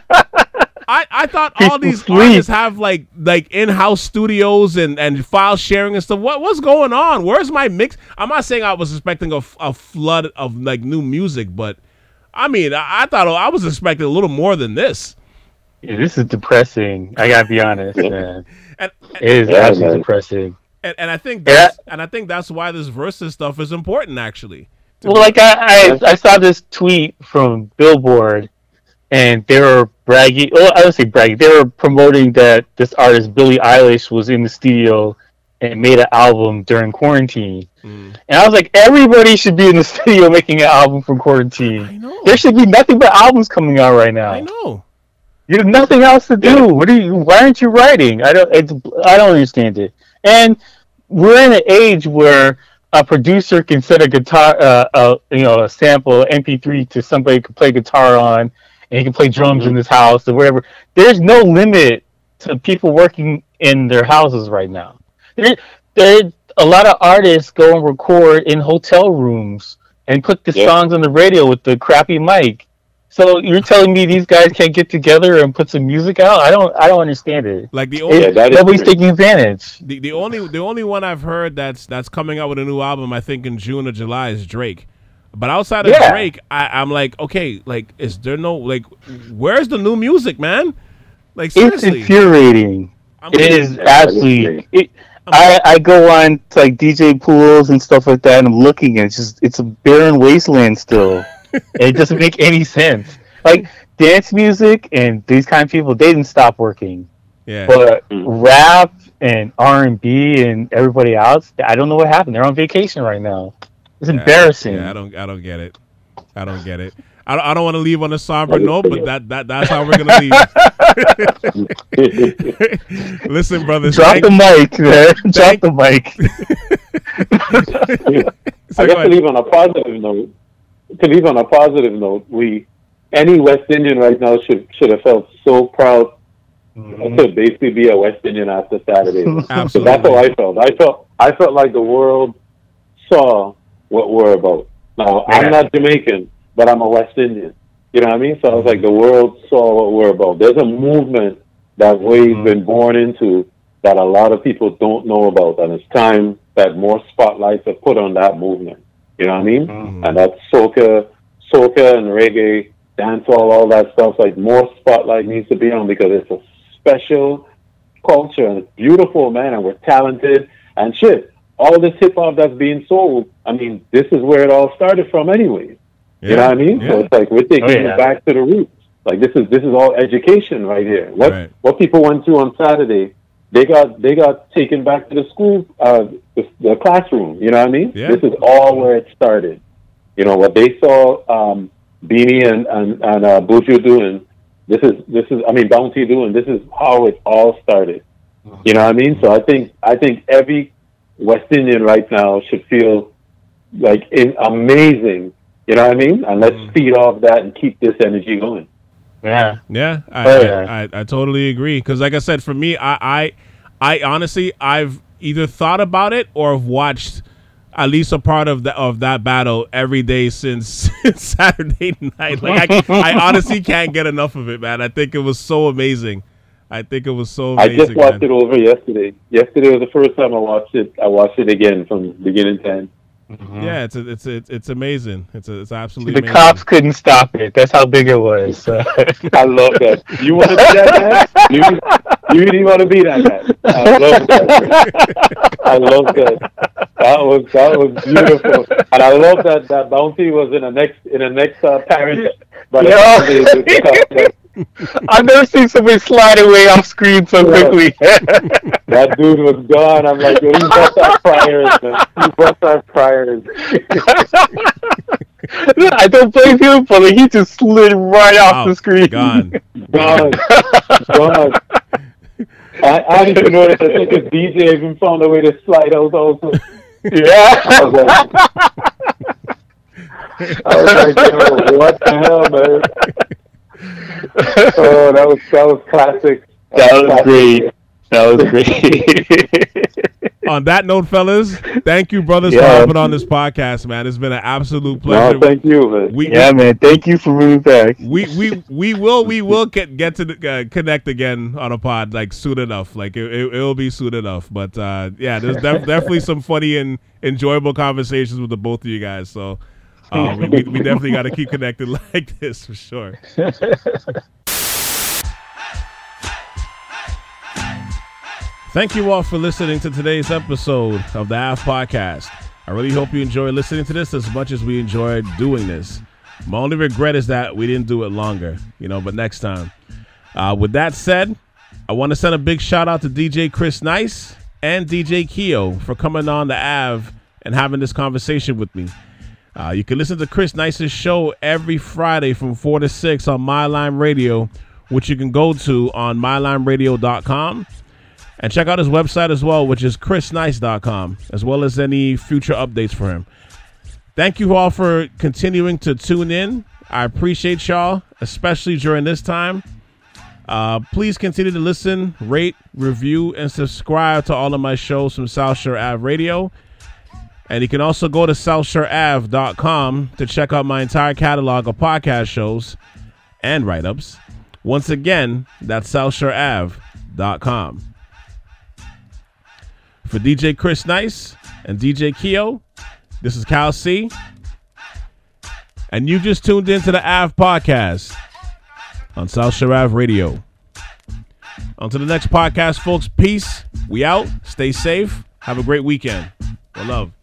I, I thought all People these sleep. artists have like like in-house studios and, and file sharing and stuff. What what's going on? Where's my mix? I'm not saying I was expecting a, f- a flood of like new music, but I mean I, I thought I was expecting a little more than this. Yeah, this is depressing. I gotta be honest, man. And It is Yeah, absolutely man. depressing. and, and I think that's, and I think that's why this versus stuff is important actually. To Well, be- like I, I, I saw this tweet from Billboard, and they were bragging. Well, I don't say bragging. They were promoting that this artist Billie Eilish was in the studio and made an album during quarantine. Mm. And I was like, everybody should be in the studio making an album from quarantine. I know. There should be nothing but albums coming out right now. I know. You have nothing else to do. What are you? Why aren't you writing? I don't. It's, I don't understand it. And we're in an age where a producer can set a guitar, uh, uh, you know, a sample M P three to somebody who can play guitar on, and he can play drums in his house or whatever. There's no limit to people working in their houses right now. There, there, a lot of artists go and record in hotel rooms and put the Yeah. songs on the radio with the crappy mic. So you're telling me these guys can't get together and put some music out? I don't. I don't understand it. Like the only Yeah, It- that is nobody's true. taking advantage. the, the only the only one I've heard that's that's coming out with a new album, I think in June or July, is Drake. But outside of Yeah. Drake, I, I'm like, okay, like, is there no like, where's the new music, man? Like It's seriously, infuriating. I'm It is Yeah, absolutely. It, I, I go on to like D J pools and stuff like that, and I'm looking, and it's just it's a barren wasteland still. And it doesn't make any sense. Like dance music and these kind of people, they didn't stop working. yeah. But Mm. rap and R and B and everybody else, I don't know what happened. They're on vacation right now. It's Yeah, embarrassing. Yeah, I don't, I don't get it. I don't get it. I don't, I don't want to leave on a somber note, but that, that that's how we're gonna leave. Listen, brothers. Drop thank- the mic, man. Drop thank- the mic. so I go guess to ahead. leave on a positive note, to leave on a positive note, we any West Indian right now should should have felt so proud to basically be a West Indian after Saturday. So Absolutely. that's how I felt. I felt I felt like the world saw what we're about. Now Yeah. I'm not Jamaican, but I'm a West Indian. You know what I mean? So I was like, the world saw what we're about. There's a movement that we've Mhm. been born into that a lot of people don't know about, and it's time that more spotlights are put on that movement. You know what I mean? Mhm. And that's soca, soca and reggae, dancehall, all that stuff. Like more spotlight needs to be on because it's a special culture and it's beautiful, man, and we're talented and shit. All this hip hop that's being sold, I mean, this is where it all started from, anyways. You know what I mean? Yeah. So it's like we're taking Oh, yeah. it back to the roots. Like this is this is all education right here. What Right. what people went through on Saturday, they got they got taken back to the school, uh, the, the classroom. You know what I mean? Yeah. This is all where it started. You know what they saw um, Beanie and and, and uh, Buju doing. This is this is I mean Bounty doing. This is how it all started. You know what I mean? So I think I think every West Indian right now should feel like in, amazing. You know what I mean? And let's Mm. feed off that and keep this energy going. Yeah. Yeah, I, Oh, I, yeah. I, I totally agree. Because, like I said, for me, I, I, I honestly, I've either thought about it or have watched at least a part of the, of that battle every day since Saturday night. Like, I, I honestly can't get enough of it, man. I think it was so amazing. I think it was so I amazing. just watched man. it over yesterday. Yesterday was the first time I watched it. I watched it again from beginning to end. Yeah, it's a, it's a, it's amazing. It's a, it's absolutely The amazing. cops couldn't stop it. That's how big it was. I love that. You want to be that man? You, you really want to be that man? I love that. I love that. That was that was beautiful, and I love that that Bounty was in a next in a next uh, parish. But Yeah. I've never seen somebody slide away off screen so Yeah. quickly. that dude was gone. I'm like, yo, he bust our priors, man. He bust our priors. I don't blame him for it. He just slid right off Wow, the screen. Gone. Gone. Gone. I, I didn't even notice. I think the D J even found a way to slide out also. Yeah. I was like, I was like, yo, what the hell, man? Oh, that was that was classic. That was classic. great. That was great. On that note, fellas, thank you, brothers, Yeah. for hopping on this podcast, man. It's been an absolute pleasure. No, thank you, man. We, Yeah, man. Thank you for bringing back. we we we will we will get get to uh, connect again on a pod like soon enough. Like it, it will be soon enough. But uh, yeah, there's def- definitely some funny and enjoyable conversations with the both of you guys. So uh, we, we we definitely got to keep connected like this for sure. Thank you all for listening to today's episode of the A F Podcast. I really hope you enjoy listening to this as much as we enjoyed doing this. My only regret is that we didn't do it longer, you know, but next time. Uh, with that said, I want to send a big shout out to D J Chris Nice and D J Keo for coming on the A V and having this conversation with me. Uh, you can listen to Chris Nice's show every Friday from four to six on My Lime Radio, which you can go to on my lime radio dot com. And check out his website as well, which is chris nice dot com, as well as any future updates for him. Thank you all for continuing to tune in. I appreciate y'all, especially during this time. Uh, please continue to listen, rate, review, and subscribe to all of my shows from South Shore Ave Radio. And you can also go to south shore ave dot com to check out my entire catalog of podcast shows and write-ups. Once again, that's south shore ave dot com. For D J Chris Nice and D J Keo, this is Cal C. And you just tuned into the A V Podcast on South Shore Ave Radio. On to the next podcast, folks. Peace. We out. Stay safe. Have a great weekend. One love.